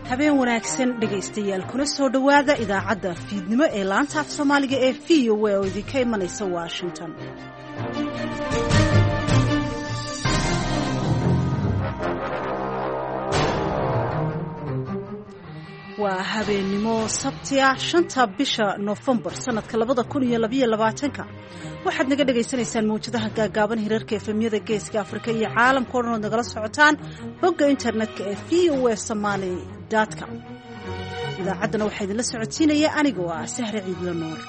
habeen wanaagsan dhegaystayaal kuna soo dhowaada idaacadda fiidnimo ee laanta af soomaaliga ee VOA oo idinka imanaysa Washington. waa habeenimo sabti ah 5 bisha November sanadka 2022 waxaad naga dhageysanaysaan mawjadaha gaagaaban hirarka efemyada geeska Afrika iyo caalamka oo dhan nagala socotaan bogga internetka ee voasomali.com. idaacadana waxaa idinla socodsiinaya anigoo ah Sahre Ciidla Nuur.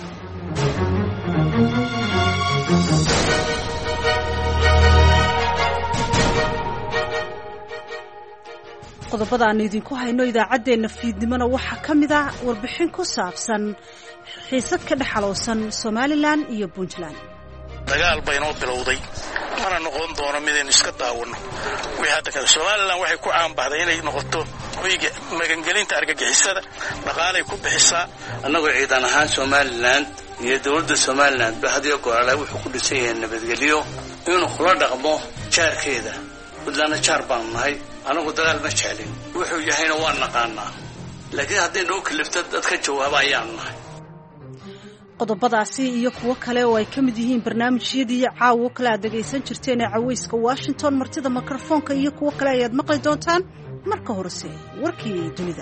qodobada aan idinku hayno idaacadeena fiidnimona waxa kamid ah warbixin ku saabsan xiisad ka dhaxaloosan Somaliland iyo Puntland. dagaal baynoo bilowday mana noqon doono mid aynu iska daawano wixii hadda kale Somaliland waxay ku caan baxday inay noqoto hoyga magangelinta argagixisada dhaqaalay ku bixisaa annagoo ciidan ahaan Somaliland iyo dawladda Somaliland bahadiyo go'aale wuxuu ku dhisay yahay nabadgelyo inuu kula dhaqmo jaarkeeda wadana jaar baan nahay anagu dagaal ma jeclin wuxuu yahayna waan naqaanaa laakiin haddii noo kalifto dadka jawaabayaan nahay. qodobadaasi iyo kuwo kale oo ay ka mid yihiin barnaamijyadii caawo kala dhageysan jirteen ee caweyska Washington martida mikrofoonka iyo kuwo kale ayaad maqli doontaan marka horese warkii dunida.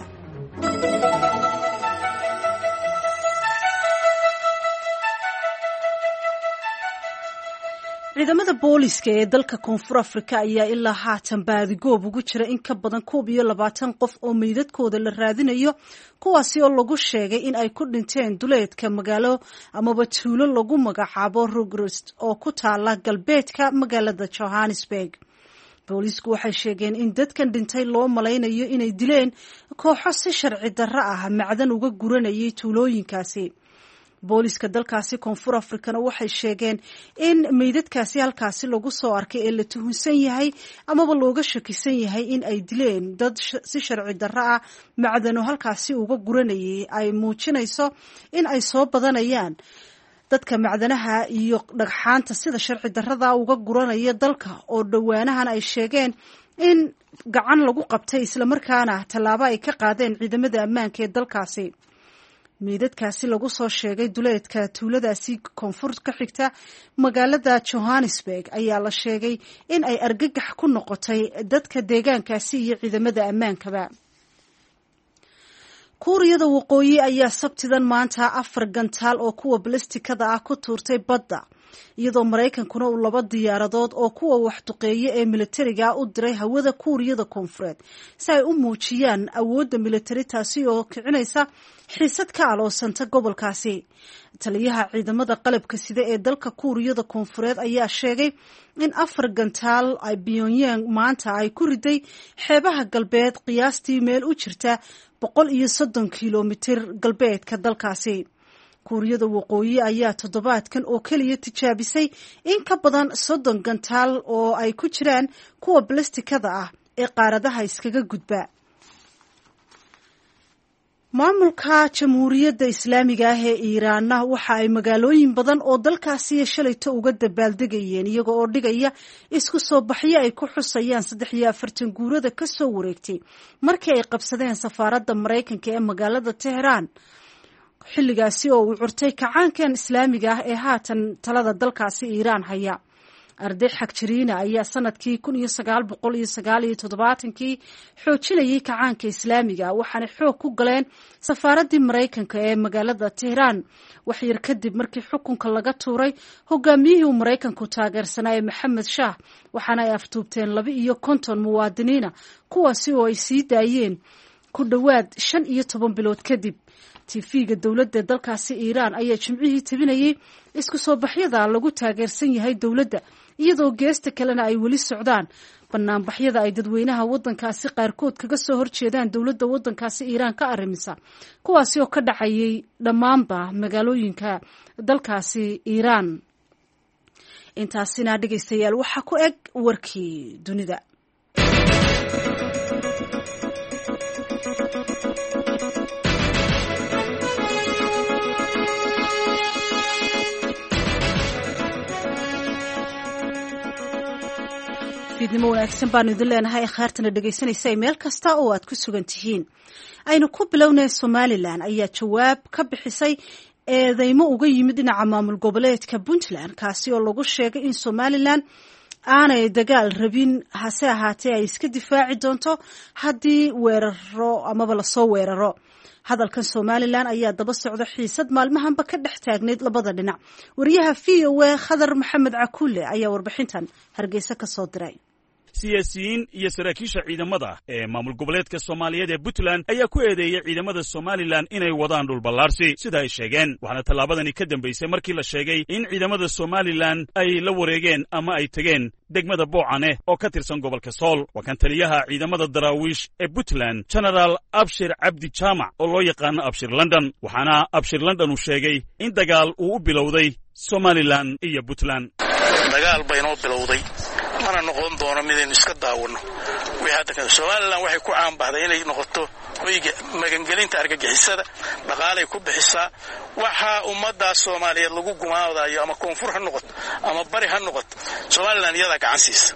ciidamada booliska ee dalka Koonfur Afrika ayaa ilaa haatan baadigoob ugu jira in ka badan 22 qof oo meydadkooda la raadinayo kuwaasi oo lagu sheegay in ay ku dhinteen duleedka magaalo amaba tuulo lagu magacaabo Rugrust oo ku taala galbeedka magaalada Johannesburg. boolisku waxay sheegeen in dadkan dhintay loo malaynayo inay dileen kooxo si sharci darro ah macdan uga guranayay tuulooyinkaasi. booliska dalkaasi Koonfur Afrikana waxay sheegeen in meydadkaasi halkaasi lagu soo arkay ee la tuhunsan yahay amaba looga shakisan yahay in ay dileen dad si sharci darro ah macdano halkaasi uga guranayay ay muujinayso in ay soo badanayaan dadka macdanaha iyo dhagxaanta sida sharci darrada uga guranaya dalka oo dhawaanahan ay sheegeen in gacan lagu qabtay isla markaana tallaabo ay ka qaadeen ciidamada ammaanka ee dalkaasi. meydadkaasi lagu soo sheegay duleedka tuuladaasi koonfur ka xigta magaalada Johannesburg ayaa la sheegay in ay argagax ku noqotay dadka deegaankaasi iyo ciidamada ammaankaba. kuuriyada waqooyi ayaa sabtidan maanta 4 gantaal oo kuwa balistikada ah ku tuurtay badda iyadoo Mareykankuna uu 2 diyaaradood oo kuwa wax duqeeya ee militariga u diray hawada kuuriyada koonfureed si ay u muujiyaan awoodda militari taasi oo kicinaysa xiisad ka aloosanta gobolkaasi. taliyaha ciidamada qalabka sida ee dalka kuuriyada koonfureed ayaa sheegay in 4 gantaal ay Pyongyang maanta ay ku riday xeebaha galbeed qiyaastii meel u jirta 130 kilomitir galbeedka dalkaasi. kuuriyada waqooyi ayaa toddobaadkan oo kaliya tijaabisay in ka badan 30 gantaal oo ay ku jiraan kuwa balistikada ah ee qaaradaha iskaga gudba. maamulka jamhuuriyadda islaamiga ah ee Iiraan waxa ay magaalooyin badan oo dalkaasi shalayto uga dabaaldegayeen iyaga oo dhigaya isku soo baxyo ay ku xusayaan 43 guurada ka soo wareegtay markii ay qabsadeen safaaradda Mareykanka ee magaalada Tehran xilligaasi oo uu curtay kacaankan islaamiga ah ee haatan talada dalkaasi Iiraan haya. arday xagjiriina ayaa sanadkii 1979 xoojinayay kacaanka islaamiga waxaana xoog ku galeen safaaraddii Mareykanka ee magaalada Tehran wax yar kadib markii xukunka laga tuuray hogaamiyihii Mareykanku taageersanaa ee Maxamed Shah waxaana ay aftuubteen 52 muwaadiniina kuwaasi oo ay sii daayeen ku dhawaad 15 bilood kadib. TV-ga dawladda dalkaasi Iiraan ayaa jimcihii tabinayay isku soo baxyada lagu taageersan yahay dawladda iyadoo geesta kalena ay weli socdaan banaanbaxyada ay dadweynaha wadankaasi qaarkood kaga soo horjeedaan dawladda wadankaasi Iiraan ka arrimisa kuwaasi oo ka dhacayay dhammaanba magaalooyinka dalkaasi Iiraan. intaasina dhageystayaal waxa ku eg warkii dunida. fiidnimo wanaagsan baanu idin leenahay akhyaartana dhegaysanaysa meel kasta oo aad ku sugan tihiin. aynu ku bilownay Somaliland ayaa jawaab ka bixisay eedeymo uga yimid dhinaca maamul goboleedka Puntland kaasi oo lagu sheegay in Somaliland aanay dagaal rabin hase ahaatee ay iska difaaci doonto haddii weeraro amaba la soo weeraro. hadalkan Somaliland ayaa daba socda xiisad maalmahanba ka dhex taagneyd labada dhinac. wariyaha VOA Khadar Maxamed Cakuule ayaa warbixintan Hargeysa ka soo diray. siyaasiyiin iyo saraakiisha ciidamada ee maamul goboleedka Soomaaliyeed ee Puntland ayaa ku eedeeyay ciidamada Somaliland inay wadaan dhul ballaarsi sida ay sheegeen. waxaana tallaabadani ka dambeysay markii la sheegay in ciidamada Somaliland ay la wareegeen ama ay tageen degmada Boocane oo ka tirsan gobolka Sool. waa kan taliyaha ciidamada daraawiish ee Puntland General Abshir Cabdi Jaamac oo loo yaqaano Abshir London. waxaana Abshir London uu sheegay in dagaal uu u bilowday Somaliland iyo Puntland. dagaal baynoo bilowday mana noqon doono midaynu iska daawano. Somaliland waxay ku caanbaxday inay noqoto hoyga magangelinta argagixisada, dhaqaalay ku bixisaa. waxa ummadda Soomaaliyeed lagu gumaadayo ama koonfur ha noqoto ama bari ha noqoto, Somaliland iyada gacan siisa.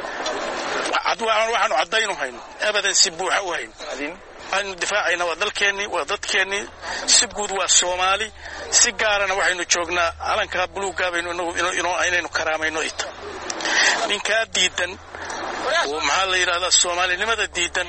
waxaanu cadaynu hayno abadan si buuxa u hayno. aynu difaacayna waa dalkeenni, waa dadkeenni, si guud waa Soomaali, si gaarana waxaynu joognaa calanka buluugga baynu inaynu karaamayno ita. ninka diidan oo maxaa la yiraahdaa Soomaalinimada diidan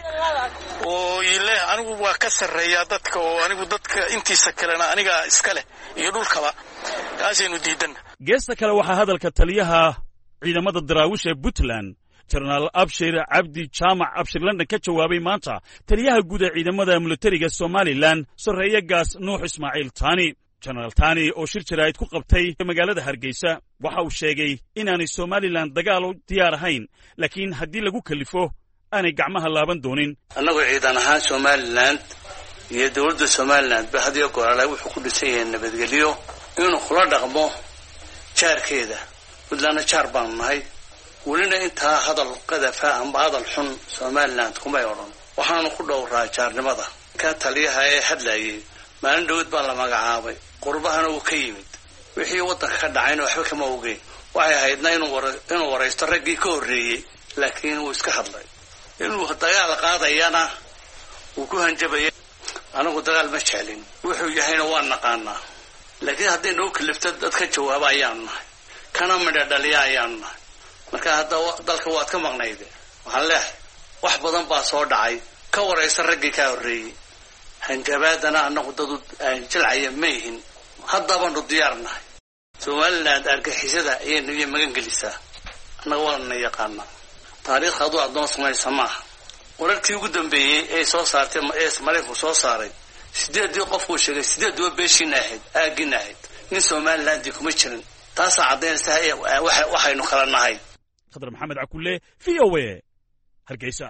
oo ilaa anigu waa ka sareeyaa dadka oo anigu dadka intiisa kalena aniga iska leh iyo dhulkaba kaasaynu diidan. geesta kale waxaa hadalka taliyaha ciidamada daraawiish ee Puntland General Abshir Cabdi Jaamac Abshir London ka jawaabay maanta taliyaha guud ee ciidamada militariga Somaliland Sareeya Gaas Nuux Ismaaciil Taani. General Taani oo shir jaraa'id ku qabtay magaalada Hargeysa waxa uu sheegay inaanay Somaliland dagaal u diyaar ahayn, laakiin haddii lagu kalifo aanay gacmaha laaban doonin. annagu ciidan ahaan Somaliland iyo dawladda Somaliland ba hadiyo go'aale wuxuu ku dhisay yahay nabadgelyo inuu kula dhaqmo jaarkeeda. wadlana jaar baan nahay, welina intaa hadal qadafa ama hadal xun Somaliland kuma yeelan. waxaanu ku dhowraa jaarnimada. ka taliyaha ee hadlayay maalin dhawad baa la magacaabay, qurbahana uu ka yimid. wixii waddanka ka dhacayna waxba kama ogeyn. waxay ahaydna inuu waraysto raggii ka horreeyey, laakiin wuu iska hadlay. inuu dagaal qaadayana wuu ku hanjabayay. anagu dagaal ma jeclin, wuxuu yahayna waan naqaanaa. laakiin haddii noo kalifto dad ka jawaaba ayaanu nahay, kana midha dhaliya ayaanu nahay. marka hadda dalka waad ka maqnayde. waxaan leeyahay wax badan baa soo dhacay, ka waraysto raggii ka horreeyey. hanjabaadana annagu dad aan jilcaya ma yihin. haddabaanu diyaarnahay. Somaliland argagixisada ayay magan gelisaa. annaga waana yaqaanaa. taariikhda adu adoon samaysa maaha. wararkii ugu dambeeyey ee soo saartay Mareykanku soo saaray 8 qof uu sheegay 8 beeshin ahayd aagin ahayd. nin Somaliland kuma jirin. taas cadeynaysa waxaynu kala nahay. Khadar Maxamed Cakuule VOA Hargeysa.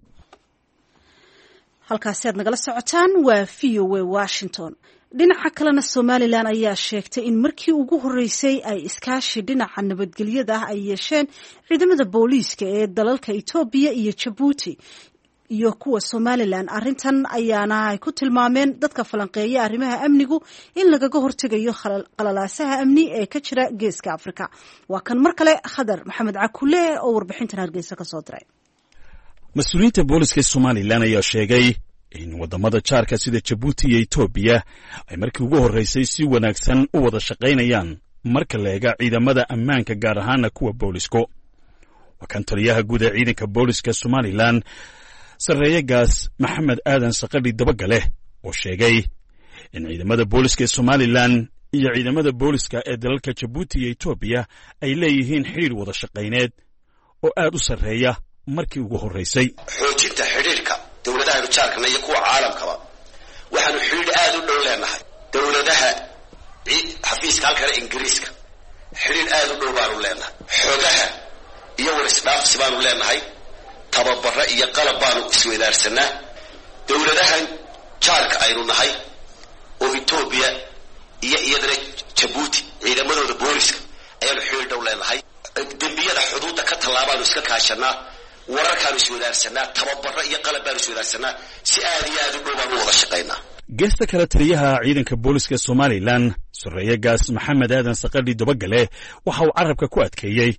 halkaasi aad nagala socotaan waa VOA Washington. dhinaca kalena Somaliland ayaa sheegtay in markii ugu horeysay ay iskaashi dhinaca nabadgelyada ay yeesheen ciidamada booliiska ee dalalka Itoobiya iyo Djibouti iyo kuwa Somaliland. arrintan ayaana ay ku tilmaameen dadka falanqeeya arrimaha amnigu in lagaga hortagayo qalalaasaha amni ee ka jira geeska Afrika. waa kan mar kale Khadar Maxamed Cakuule oo warbixintan Hargeysa ka soo diray. mas-uuliyiinta booliska Somaliland ayaa sheegay in wadamada jaarka sida Djibouti iyo Itoobiya ay markii ugu horeysay si wanaagsan u wada shaqaynayaan marka la eego ciidamada ammaanka gaar ahaan kuwa booliska. waa kan taliyaha guud ee ciidanka booliska Somaliland Sareeya Gaas Maxamed Aadan Saqadhi Dabagale oo sheegay in ciidamada booliska ee Somaliland iyo ciidamada booliska ee dalalka Djibouti iyo Itoobiya ay leeyihiin xiriir wada shaqayneed oo aad u sareeya markii ugu horeysay. xoojinta xiriirka dawladaha jaarka iyo kuwa caalamkaba waxaanu xiriir aad u dhow leenahay. dawladaha xafiiska halka Ingiriiska xiriir aad u dhow baanu leenahay. xogaha iyo warisdhaafsi baanu leenahay. tababaro iyo qalab baanu isweydaarsanaa. dawladahan jaarka aynu nahay oo Itoobiya iyo iyadana Djibouti ciidamadooda booliska ayaanu xiriir dhow leenahay. dembiyada xuduudda ka talaabaanu iska kaashanaa. wararkaanu isweydaarsanaa. tababaro iyo qalab baanu isweydaarsanaa. si aad iyo aad u dhow baanu wada shaqaynaa. geesta kale taliyaha ciidanka booliska Somaliland Sareeya Gaas Maxamed Aadan Saqadhi Dabagale waxa uu carabka ku adkeeyay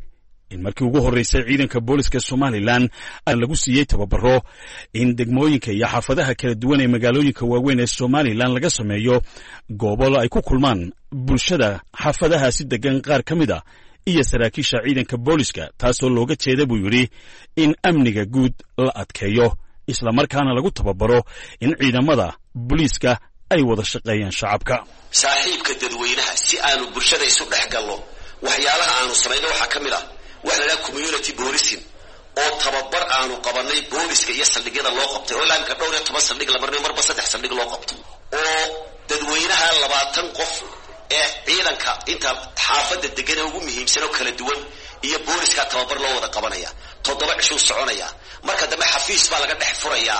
in markii ugu horreysay ciidanka booliska somalilan lagu siiyey tababaro in degmooyinka iyo xaafadaha kala duwan ee magaalooyinka waaweyn ee somalilan laga sameeyo goobo ay ku kulmaan bulshada xaafadahaasi degan qaar ka mid a iyo saraakiisha ciidanka booliska taasoo looga jeeda buu yidhi in amniga guud la adkeeyo islamarkaana lagu tababaro in ciidamada booliiska ay wada shaqeeyaan shacabka. saaxiibka dadweynaha si aanu bulshada isu dhex galno waxyaalaha aanu samayno waxaa ka mid ah waxa la yidhaha community policing oo tababar aanu qabanay booliska iyo saldhigyada loo qabtay oo ilaa imika dhowr iyo 10 saldhig la marnay marba 3 saldhig loo qabto oo dadweynaha 20 qof ee ciidanka inta xaafadda degan ugu muhiimsan oo kala duwan iyo booliska tababar loo wada qabanaya 7 cisho soconaya marka dambe xafiis baa laga dhex furaya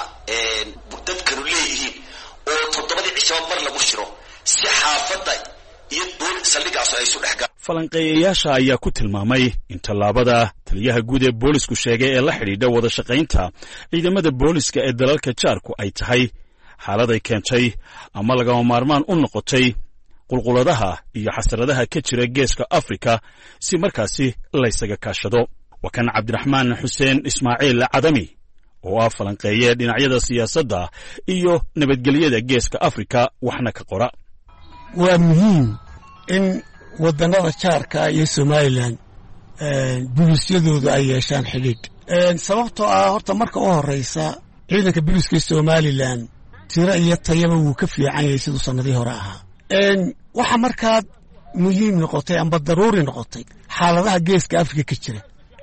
dadkanu leeyihiin oo 7 cisho mar lagu shiro si xaafadda iyo saldhigaas ay isu dhex galaan. falanqeeyayaasha ayaa ku tilmaamay in tallaabada taliyaha guud ee boolisku sheegay ee la xidhiidha wada shaqaynta ciidamada booliska ee dalalka jaarku ay tahay xaalad ay keentay ama lagama maarmaan u noqotay qulquladaha iyo xasaradaha ka jira geeska afrika si markaasi laysaga kaashado. waa kan cabdiraxmaan xuseen ismaaciil cadami oo ah falanqeeye dhinacyada siyaasadda iyo nabadgelyada geeska afrika waxna ka qora. waa muhiim in wadannada jaarka iyo somalilan buliisyadoodu ay yeeshaan xidhiidh sababtoo ah horta marka u horraysa ciidanka buliiska somalilan tiro iyo tayaba wuu ka fiican yahay siduu sannadii hore ahaa. waxa markaa muhiim noqotay amba daruuri noqotay xaaladaha geeska afrika ka jira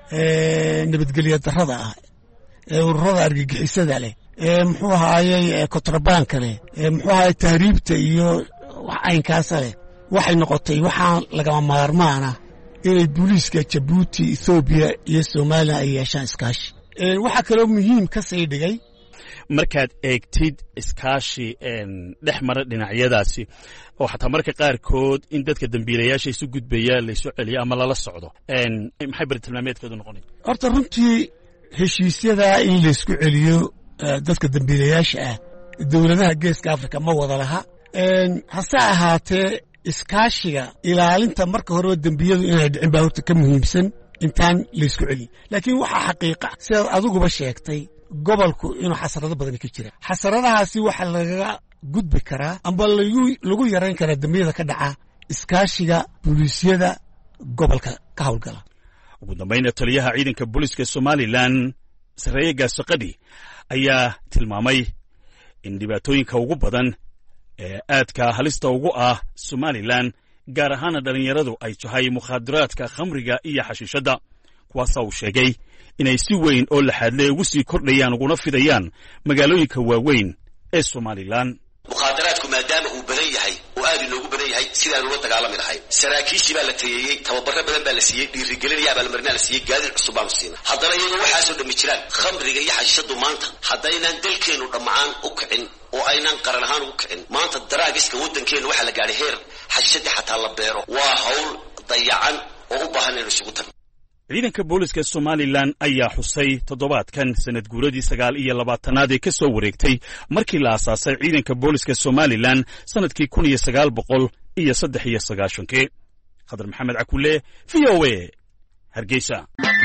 nabadgelya darrada ah ururada argagixisada leh muxuu ahaayey kontrabaanka leh muxuu ahaayey tahriibta iyo wax aynkaasa leh waxay noqotay waxaan lagama maarmaana inay booliiska Djibouti Ethiopia iyo Soomaaliya ay yeeshaan iskaashi. waxa kaloo muhiim ka sii dhigay markaad eegtid iskaashi dhex mara dhinacyadaasi oo xataa marka qaarkood in dadka dambiilayaasha isu gudbaya la isu celiyo ama lala socdo maxay bartilmaameedkeedu noqonay. horta runtii heshiisyada in la isku celiyo dadka dambiilayaasha ah dawladaha geeska Afrika ma wada laha hase ahaatee iskaashiga ilaalinta marka hore dambiyadu inay dhicin baa horta ka muhiimsan intaan la isku celiyo. laakiin waxa xaqiiqa sida adiguba sheegtay gobolku inuu xasarado badan ka jira xasaradahaasi waxa laga gudbi karaa amba lagu yareyn karaa dambiyada ka dhaca iskaashiga booliisyada gobolka ka howlgala. ugu dambayna taliyaha ciidanka booliiska somalilan sareeye gaasaqadhi ayaa tilmaamay in dhibaatooyinka ugu badan ee aadka halista ugu ah somalilan gaar ahaana dhallinyaradu ay tahay mukhaadaraadka khamriga iyo xashiishadda kuwaasa uu sheegay inay si weyn oo laxaadle ugu sii kordhayaan uguna fidayaan magaalooyinka waaweyn ee somalilan. mukhaadaraadku maadaama uu badan yahay oo aad inoogu badan yahay sidaan ula dagaalami lahay saraakiishii baa la tayeeyey tababaro badan baa la siiyey dhiirigelin abaalmarinaa la siiyey gaadiid cusub baan siina haddana iyagoo waxaasoo dhammi jiraan khamriga iyo xashiishadu maanta haddaynaan dalkeennu dhammaan u kicin oo aynaan qaran ahaan ugu kicin maanta daraagiska waddankeennu waxaa la gaadhay heer xashiishadii xataa la beero waa hawl dayacan oo u baahan inaynu isugu tagno. ciidanka booliska somalilan ayaa xusay toddobaadkan sanad guuradii 29aad ee ka soo wareegtay markii la aasaasay ciidanka booliska somalilan sanadkii 1993 khadar maxamed cakulle VOA Hargeysa.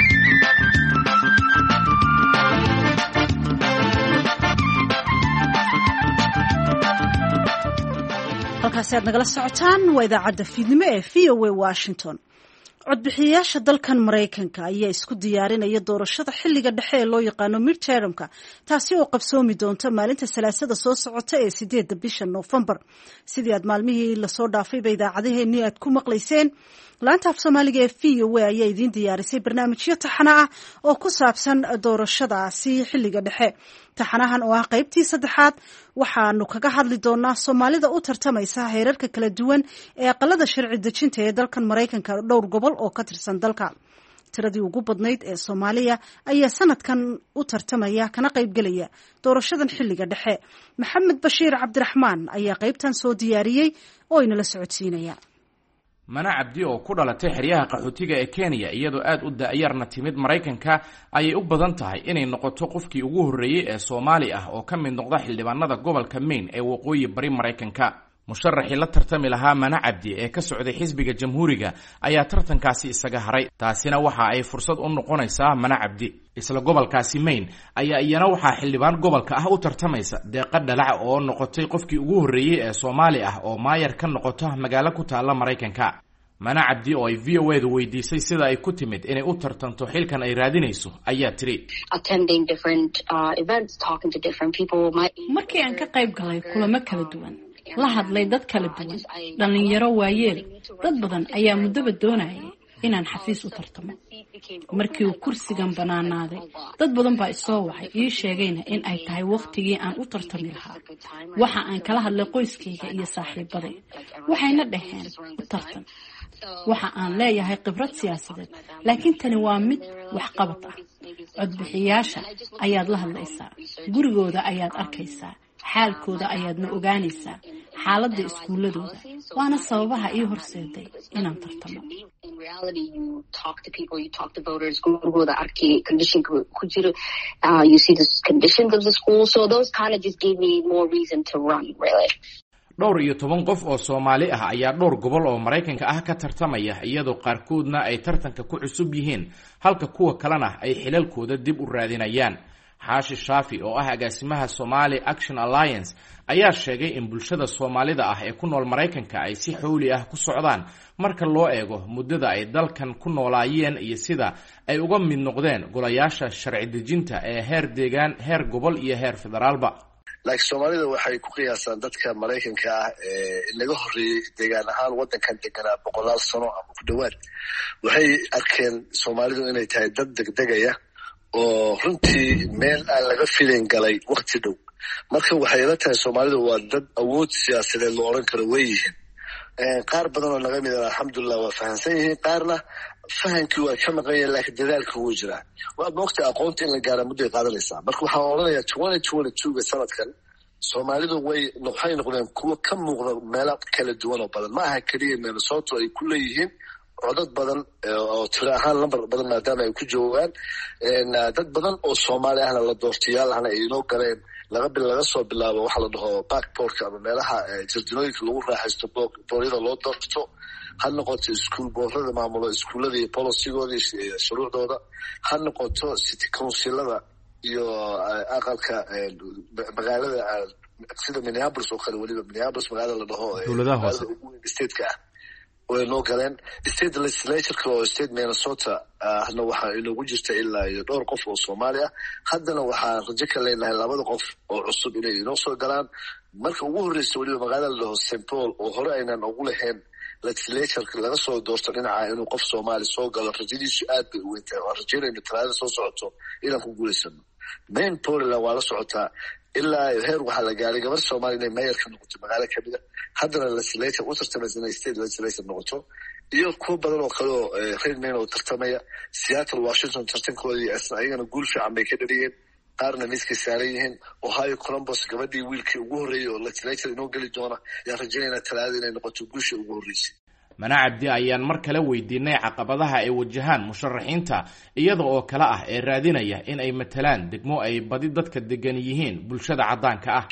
halkaasi aad nagala socotaan waa idaacadda fiidnimo ee VOA Washington. codbixiyayaasha dalkan Mareykanka ayaa isku diyaarinaya doorashada xilliga dhexe ee loo yaqaano midtermka taasi oo qabsoomi doonta maalinta Salaasada soo socota ee 8 bisha November. sidii aad maalmihii la soo dhaafayba idaacadaheennii aad ku maqlayseen laanta af Soomaaliga ee VOA ayaa idin diyaarisay barnaamijyo taxana ah oo ku saabsan doorashadaasi xilliga dhexe. taxanahan oo ah qaybtii 3aad waxaanu kaga hadli doonaa Soomaalida u tartamaysa heerarka kala duwan ee aqalada sharci dejinta ee dalkan Mareykanka dhowr gobol oo ka tirsan dalka. tiradii ugu badnayd ee Soomaaliya ayaa sanadkan u tartamaya kana qayb galaya doorashadan xilliga dhexe. Maxamed Bashiir Cabdiraxmaan ayaa qaybtan soo diyaariyay oo inala socodsiinaya. Mana Cabdi oo ku dhalatay xeryaha qaxootiga ee Kenya iyadoo aad u da'yarna timid Mareykanka ayay u badan tahay inay noqoto qofkii ugu horeeyay ee Soomaali ah oo ka mid noqda xildhibaanada gobolka Maine ee waqooyi bari Mareykanka. musharaxii la tartami lahaa Mana Cabdi ee ka socday xisbiga jamhuuriga ayaa tartankaasi isaga haray. taasina waxa ay fursad u noqonaysaa Mana Cabdi. isla gobolkaasi Maine ayaa iyana waxaa xildhibaan gobolka ah u tartamaysa Deeqa Dhalac oo noqotay qofkii ugu horreeyay ee Soomaali ah oo maayar ka noqota magaalo ku taala Mareykanka. Mana Cabdi oo ay VOA du weydiisay sida ay ku timid inay u tartanto xilkan ay raadinayso ayaa tiri markii aan ka qayb galay kulamo kala duwan la hadlay dad kala duwan dhalinyaro waayeel dad badan ayaa muddaba doonayay inaan xafiis u tartamo. markii uu kursigan banaanaaday dad badan baa isoo waxay ii sheegayna in ay tahay waqtigii aan u tartami lahaa. waxa aan kala hadlay qoyskayga iyo saaxiibaday waxayna dhaheen u tartan. waxa aan leeyahay khibrad siyaasadeed laakiin tani waa mid waxqabad ah. codbixiyaasha ayaad la hadlaysaa, gurigooda ayaad arkaysaa, xaalkooda ayaadna ogaanaysaa, xaaladda iskuuladooda. waana sababaha ii horseeday inaan tartamo. dhowr iyo 10 qof oo Soomaali ah ayaa dhowr gobol oo Mareykanka ah ka tartamaya, iyadoo qaarkoodna ay tartanka ku cusub yihiin halka kuwa kalena ay xilalkooda dib u raadinayaan. Xaashi Shaafi oo ah agaasimaha Somali Action Alliance ayaa sheegay in bulshada Soomaalida ah ee ku nool Mareykanka ay si xawli ah ku socdaan marka loo eego muddada ay dalkan ku noolaayeen iyo sida ay uga mid noqdeen golayaasha sharci dejinta ee heer deegaan, heer gobol iyo heer federaalba. laakiin Soomaalida waxay ku qiyaasaan dadka Mareykanka ah in laga horreeyay deegaan ahaan waddankan deganaa 100 sano ama ku dhawaad. waxay arkeen Soomaalidu inay tahay dad degdegaya oo runtii meel aan laga filayn galay waqti dhow. marka waxay la tahay Soomaalidu waa dad awood siyaasadeed loo oran karo way yihiin. qaar badan oo naga mid ah alxamdulillah waa fahansan yihiin, qaarna fahankii waa ka maqan yahay laakiin dadaalka wuu jiraa. waa moogta aqoonta in la gaaro mudday qaadanaysaa. marka waxaan odhanayaa 2022 sanadkan Soomaalidu waxay noqdeen kuwo ka muuqda meelo kala duwan oo badan. ma aha keliya Minnesota ay ku leeyihiin codad badan oo tiro ahaan lambar badan maadaama ay ku joogaan. dad badan oo Soomaali ahna la doortayaal ahna ay inoo galeen laga soo bilaabo waxa la dhaho backportka ama meelaha jardiinooyinka lagu raaxaysto booryada loo doorto, ha noqoto iskuul boorada maamulo iskuullada iyo policy-gooda iyo shuruucdooda, ha noqoto city councilada iyo aqalka magaalada sida Minneapolis oo kale. weliba Minneapolis magaalada la dhaho dowladaha hoose state-ka ah way noo galeen. state legislature oo state Minnesota ahna waxaa inoogu jirta ilaa iyo dhowr qof oo Soomaali ah. haddana waxaan rajo ka leenahay 2 qof oo cusub inay inoo soo galaan. marka ugu horreysa weliba magaalada la dhaho St. Paul oo hore aynaan ugu lahayn legislature laga soo doorto dhinaca inuu qof Soomaali soo galo, rajadiisu aad bay u weyn tahay. waan rajaynayna talaada soo socoto inaan ku guulaysano. Maine Portland waa la socotaa ilaa heer waxaa la gaaray gabar Soomaali inay mayor ka noqoto magaalo kamid ah. haddana legislature u tartamaysa inay state legislature noqoto, iyo kuwo badan oo kale oo reer Maine oo tartamaya. Seattle Washington tartankoodii ayagana guul fiican bay ka dhaliyeen, qaarna miiskay saaran yihiin. Ohio Columbus gabadhii wiilkii ugu horreeyay oo legislature inoo geli doona yaan rajaynayna talaada inay noqoto guushii ugu horreysay. Mana Cabdi ayaan mar kale weydiinay caqabadaha ay wajahaan musharaxiinta iyada oo kale ah ee raadinaya in ay matalaan degmo ay badi dadka degan yihiin bulshada cadaanka ah.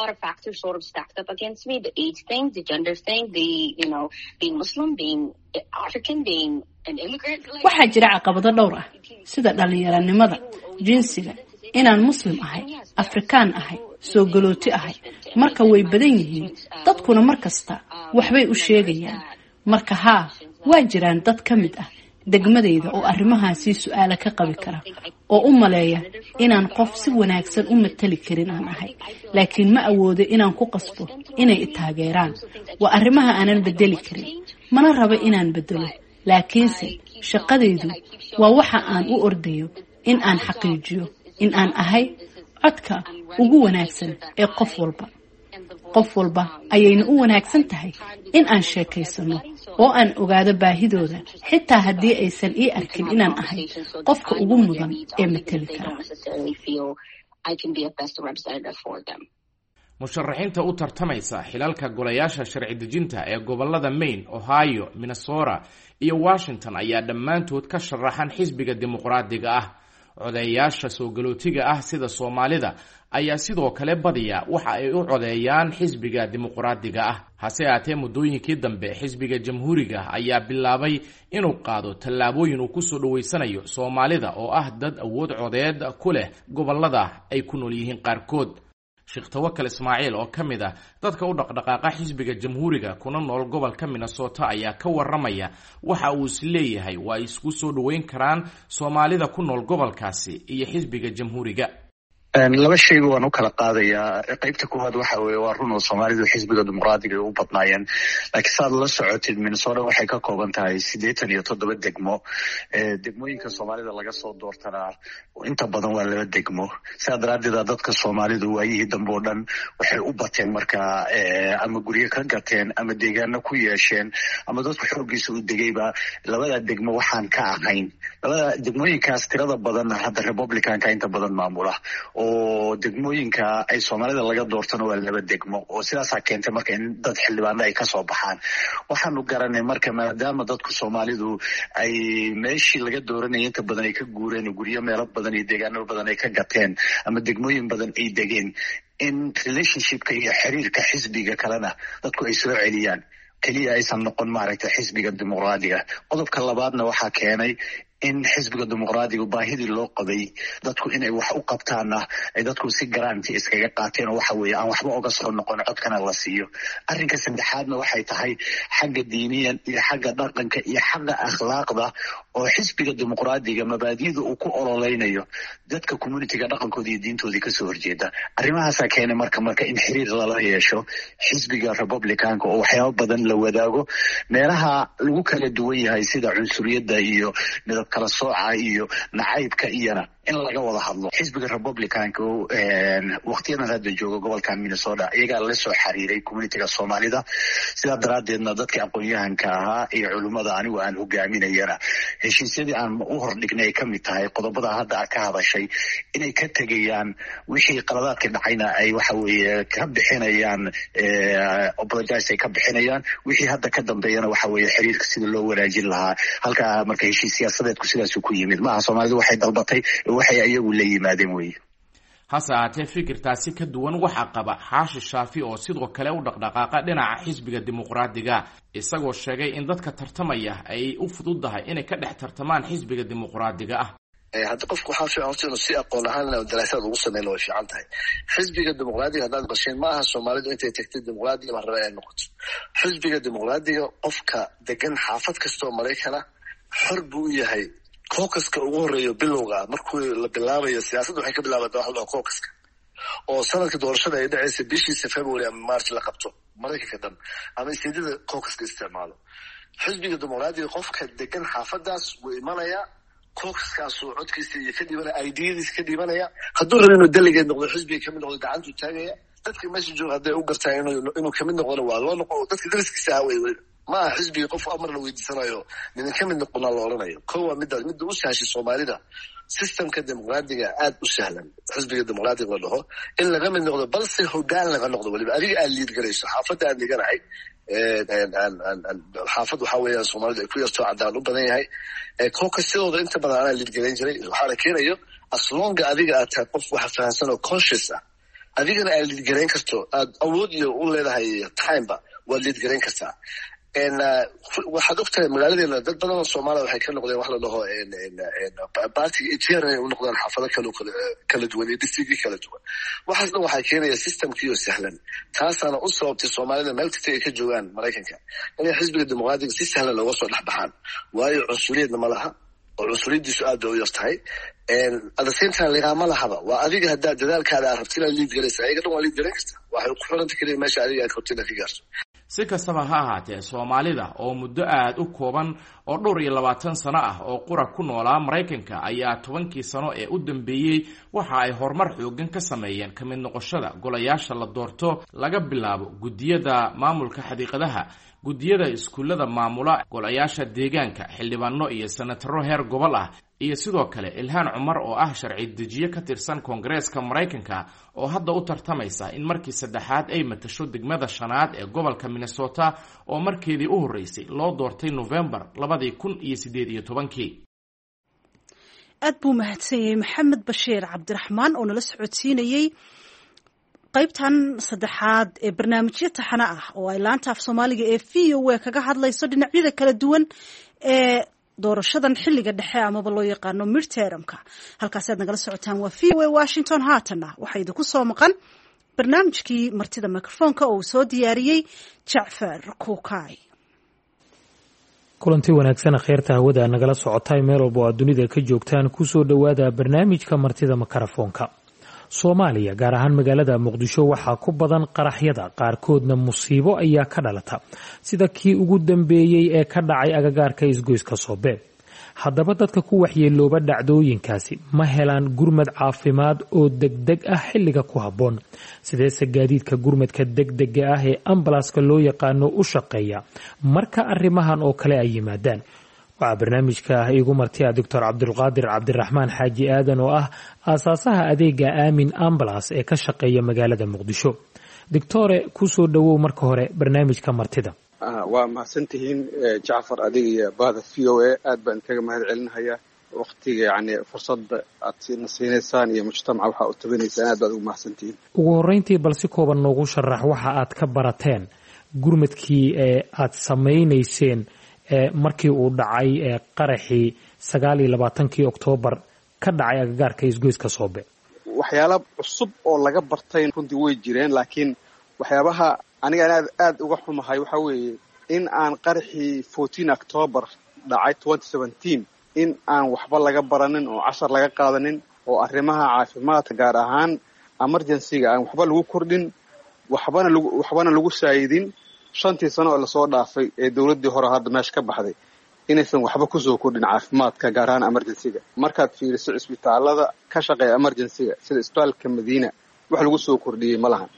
waxaa jira caqabado dhowr ah sida dhalinyaranimada, jinsiga, inaan muslim ahay, afrikaan ahay, soo galooti ahay. marka way badan yihiin dadkuna markasta waxbay u sheegayaan. marka haa, waa jiraan dad ka mid ah degmadayda oo arrimahaasi su'aalo ka qabi kara oo u maleeya inaan qof si wanaagsan u matali karin aan ahay, laakiin ma awoodo inaan ku qasbo inay i taageeraan. waa arrimaha aanan bedeli karin, mana rabo inaan bedelo, laakiinse shaqadaydu waa waxa aan u ordayo in aan xaqiijiyo in aan ahay codka ugu wanaagsan ee qof walba. qof walba ayayna u wanaagsan tahay in aan sheekaysano oo aan ogaado baahidooda, xitaa haddii aysan ii arkin inaan ahay qofka ugu mudan ee matali kara. musharaxiinta u tartamaysa xilalka golayaasha sharci dejinta ee gobolada Maine, Ohio, Minnesota iyo Washington ayaa dhammaantood ka sharaxan xisbiga dimuqraadiga ah. codeeyaasha soo galootiga ah sida Soomaalida ayaa sidoo kale badiya waxa ay u codeeyaan xisbiga dimuqraadiga ah. hase ahaatee muddooyinkii dambe xisbiga jamhuuriga ayaa bilaabay inuu qaado tallaabooyin uu ku soo dhaweysanayo Soomaalida oo ah dad awood codeed ku leh gobolada ay ku nool yihiin qaarkood. Sheekh Tawakkal Ismaaciil oo ka mid ah dadka u dhaqdhaqaaqa xisbiga jamhuuriga kuna nool gobolka Minnesota ayaa ka warramaya waxa uu is leeyahay waa isku soo dhaweyn karaan Soomaalida ku nool gobolkaasi iyo xisbiga jamhuuriga. laba shay waan u kala qaadayaa. qaybta koowaad waxa weeye waa run oo Soomaalidu xisbiga dimuqraadiga ay u badnaayeen, laakiin saad la socotid Minnesota waxay ka kooban tahay 87 degmo. degmooyinka Soomaalida laga soo doortana inta badan waa 2 degmo. sidaa daraaddeed dadka Soomaalidu waayihii dambe oo dhan waxay u bateen markaa ama guryo ka gateen ama deegaano ku yeesheen ama dadku xooggiisa u degayba labada degmo waxaan ka ahayn. labada degmooyinkaas tirada badan hadda Republicanka inta badan maamula oo degmooyinka ay Soomaalida laga doortana waa 2 degmo oo sidaas keentay marka in dad xildhibaano ay ka soo baxaan. waxaanu garanay marka maadaama dadku Soomaalidu ay meeshii laga dooranayay inta badan ay ka guureen guryo meelo badan iyo deegaano badan ay ka gateen ama degmooyin badan ay degeen in relationshipka iyo xiriirka xisbiga kalena dadku ay soo celiyaan kaliya aysan noqon maaragtay xisbiga dimuqraadiga. qodobka labaadna waxaa keenay in xisbiga dimuqraadiga baahidii loo qabay dadku inay wax u qabtaana ay dadku si garanti iskaga qaateen oo waxa weeye aan waxba uga soo noqon codkana la siiyo. arrinka saddexaadna waxay tahay xagga diiniyan iyo xagga dhaqanka iyo xagga akhlaaqda oo xisbiga dimuqraadiga mabaadi'da uu ku ololeynayo dadka communityga dhaqankooda iyo diintoodii kasoo horjeeda. arrimahaasaa keenay marka in xiriir lala yeesho xisbiga Republicanka oo waxyaabo badan la wadaago. meelaha lagu kala duwan yahay sida cunsuriyadda iyo midab kala sooca iyo nacaybka iyana in laga wada hadlo. xisbiga Republicanka waqtiyadan hadda jooga gobolka Minnesota iyagaa la soo xiriiray communityga Soomaalida. sidaa daraaddeedna dadka aqoon-yahanka ahaa iyo culimada anigu aan hogaaminayana heshiisyadii aan u hordhignay ay ka mid tahay qodobada hadda ka hadashay inay ka tegayaan wixii qaladaadka dhacayna ay waxa weeye ka bixinayaan apologize ay ka bixinayaan wixii hadda ka dambeeyana waxa weeye xiriirka sida loo wanaajin lahaa. halkaa marka heshiis siyaasadeedku sidaas ku yimid maaha Soomaalidu waxay dalbatay waxay ayagu la yimaadeen weeye. hase ahaatee fikirtaasi ka duwan waxaa qaba Xaashi Shaafi oo sidoo kale u dhaqdhaqaaqa dhinaca xisbiga dimuqraadiga, isagoo sheegay in dadka tartamaya ay u fududahay inay ka dhex tartamaan xisbiga dimuqraadiga ah. hadda qofku waxaa fiican horta inuu si aqoon ahaan daraasad ugu sameeyo way fiican tahay. xisbiga dimuqraadiga haddaad qasheen maaha Soomaalidu intay tagtay dimuqraadiga ma rabaa inay noqoto. xisbiga dimuqraadiga qofka degan xaafad kasta oo Maraykana xor buu yahay. caucuska ugu horeeyo bilowga markuu la bilaabayo siyaasadda waxay ka bilaabataa waxa la caucuska oo sanadka doorashada ay dhacaysa bishii February ama March la qabto Maraykanka dhan ama isjeedada caucuska isticmaalo. xisbiga dimuqraadiga qofka degan xaafadaas wuu imanaya caucuskaas oo codkiisa iyo ka dhibanaya ideadiisa ka dhibanaya hadduu rabo inuu delegate noqdo xisbiga kamid noqdo gacantu taagaya dadka meesha jooga hadday u gartaan inuu kamid noqono waa loo noqo dadka dariskiisa ah wey maaha xisbiga qof amar la weydiisanayo midin ka mid noqonaa la oranayo. waa midda u sahashay Soomaalida systemka dimuqraadiga aad u sahlan. xisbiga dimuqraadiga la dhaho in laga mid noqdo balse hoggaan laga noqdo waliba adiga aad liid garayso xaafadda aad dhiganahay. xaafad waxaa weeyaan Soomaalida ay ku yartoo cadaan u badan yahay. caucusyadooda inta badan anaa liid garayn jiray waxaana keenayo aslonga adiga aad tahay qof waxa fahansan oo conscious ah adigana aad liid garayn karto aad awood iyo u leedahay timeba waad liid garayn kartaa. waxaad ogtahay magaaladeena dad badan oo Soomaaliya waxay ka noqdeen wax la dhaho party chair ay u noqdaan xaafado kala duwan iyo districtyo kala duwan. waxaasna waxaa keenaya systemkiyo sahlan. taasaana u sababtay Soomaalida meel kasta ay ka joogaan Maraykanka inay xisbiga dimuqraadiga si sahlan looga soo dhex baxaan waayo cunsuriyadna ma laha oo cunsuriyadiisu aad bay u yar tahay. at the same time liqaama lahaba waa adiga haddaad dadaalkaada aad rabto inaad liid garaysa ayaga dhan waa liid garayn karta waxay ku xiranta keliya meesha adiga aad rabto inaad ka gaarto. si kastaba ha ahaatee Soomaalida oo muddo aad u kooban oo 22 sano ah oo qura ku noolaa Maraykanka ayaa 10kii sano ee u dambeeyay waxa ay horumar xoogan ka sameeyeen ka mid noqoshada golayaasha la doorto laga bilaabo gudiyada maamulka xadiiqadaha gudiyada iskuulada maamula golayaasha deegaanka xildhibaano iyo senataro heer gobol ah iyo sidoo kale Ilhaan Cumar oo ah sharci dejiye ka tirsan Koongareeska Maraykanka oo hadda u tartamaysa in markii saddexaad ay matasho degmada 5aad ee gobolka Minnesota oo markeedii u horeysay loo doortay November 2018. aad buu mahadsan yahay maxamed bashiir cabdiraxmaan oo nala socodsiinayey qaybtan saddexaad ee barnaamijyo taxana ah oo ay laanta af soomaaliga ee v o a kaga hadlayso dhinacyada kala duwan ee doorashadan xilliga dhexe amaba loo yaqaano midtermka. halkaasi aad nagala socotaan waa v o a washington. haatanna waxaa idinku soo maqan barnaamijkii martida mikrofoonka oo uu soo diyaariyey jacfar kuukay. kulanti wanaagsan kheyrta hawada nagala socotay meel walba oo dunida ka joogtaan kusoo dhowaada barnaamijka martida mikrofoonka. Soomaaliya gaar ahaan magaalada Muqdisho waxaa ku badan qaraxyada qaarkoodna musiibo ayaa ka dhalata sida kii ugu dambeeyay ee ka dhacay agagaarka isgoyska Soobe. haddaba dadka ku waxyeelooba dhacdooyinkaasi ma helaan gurmad caafimaad oo degdeg ah xilliga ku habboon sideese gaadiidka gurmadka degdega ah ee ambalaaska loo yaqaano u shaqeeya marka arrimahan oo kale ay yimaadaan. waxaa barnaamijka igu martiya Dr. Cabdulqaadir Cabdiraxmaan Xaaji Aadan oo ah aasaasaha adeega Aamin Ambulance ee ka shaqeeya magaalada Muqdisho. Doctore kusoo dhawow marka hore barnaamijka martida. waa mahadsantihiin Jacfar adiga iyo baada VOA aad baan kaga mahad celinayaa waqtiga fursadda aad siinaysaan iyo mujtamaca waxa uu tabanaysaan aad baad ugu mahadsantihiin. ugu horeyntii bal si kooban noogu sharax waxa aad ka barateen gurmadkii aad samaynayseen markii uu dhacay qaraxii 29 Oktoobar ka dhacay agagaarka isgoyska Soobe. waxyaalo cusub oo laga bartay runtii way jireen laakiin waxyaabaha aniga aad uga xumahay waxa weeye in aan qaraxii 14 October dhacay 2017 in aan waxba laga baranin oo cashar laga qaadanin oo arrimaha caafimaadka gaar ahaan emergency-ga aan waxba lagu kordhin waxbana lagu saayidin 5 sano oo la soo dhaafay ee dawladdii hore hadda meesha ka baxday inaysan waxba ku soo kordhin caafimaadka gaar ahaan emergency-ga markaad fiiriso isbitaalada ka shaqeeya emergency-ga sida isbitaalka Madiina wax lagu soo kordhiyay ma lahan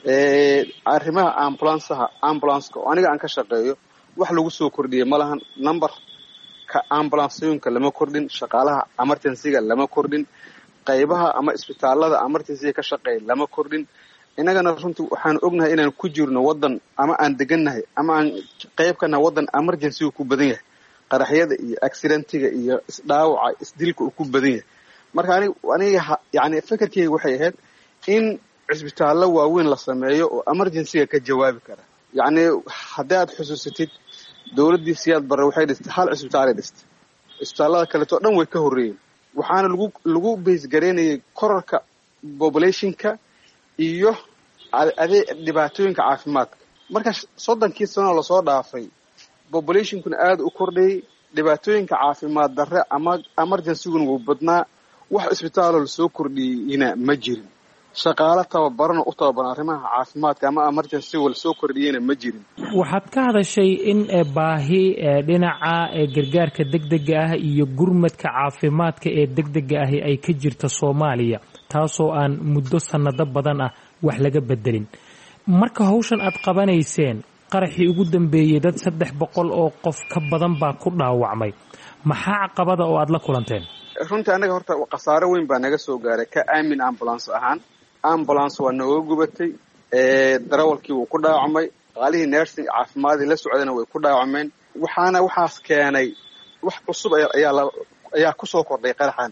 arrimaha ambulance oo aniga aan ka shaqeeyo wax lagu soo kordhiyay ma lahan numberka ambulance-yinka lama kordhin shaqaalaha emergency-ga lama kordhin qaybaha ama isbitaalada emergency-ga ka shaqeeya lama kordhin inagana runtii waxaan ognahay inaan ku jirno wadan ama aan degannahay ama aan qayb kana wadan emergency-gu ku badan yahay qaraxyada iyo accident-iga iyo isdhaawaca isdilka uu ku badan yahay marka aniga fikirkeyga waxay ahayd in cisbitaallo waaweyn la sameeyo oo emergency-ga ka jawaabi kara haddii aad xusuusatid dawladdii siyaad barre waxay dhistay hal cisbitaal ay dhistay isbitaallada kaleetoo dhan way ka horreeyeen waxaana lagu base gareynayay korarka populationka iyo dhibaatooyinka caafimaadka marka 30 sano lasoo dhaafay populationkuna aad u kordhayay dhibaatooyinka caafimaad darre ama emergency-guna wuu badnaa wax isbitaaloo lasoo kordhiyeyna ma jirin shaqaale tababaran u tababaran arrimaha caafimaadka ama emergency-ga lasoo kordhiyeyna ma jirin. waxaad ka hadashay in baahi dhinaca gargaarka degdega ah iyo gurmadka caafimaadka ee degdega ah ay ka jirta Soomaaliya taasoo aan muddo sanado badan ah wax laga bedelin. marka hawshan aad qabanayseen qaraxii ugu dambeeyay dad 300 oo qof ka badan baa ku dhaawacmay maxaa caqabada oo aad la kulanteen? runtii anaga horta qasaare weyn baa naga soo gaaray ka Aamin Ambulance ahaan ambulance waa nooga gubatay darawalkii wuu ku dhaawacmay qaalihii nursing caafimaad la socdayna way ku dhaawacmeen waxaas keenay wax cusub ayaa ku soo kordhay qaraxan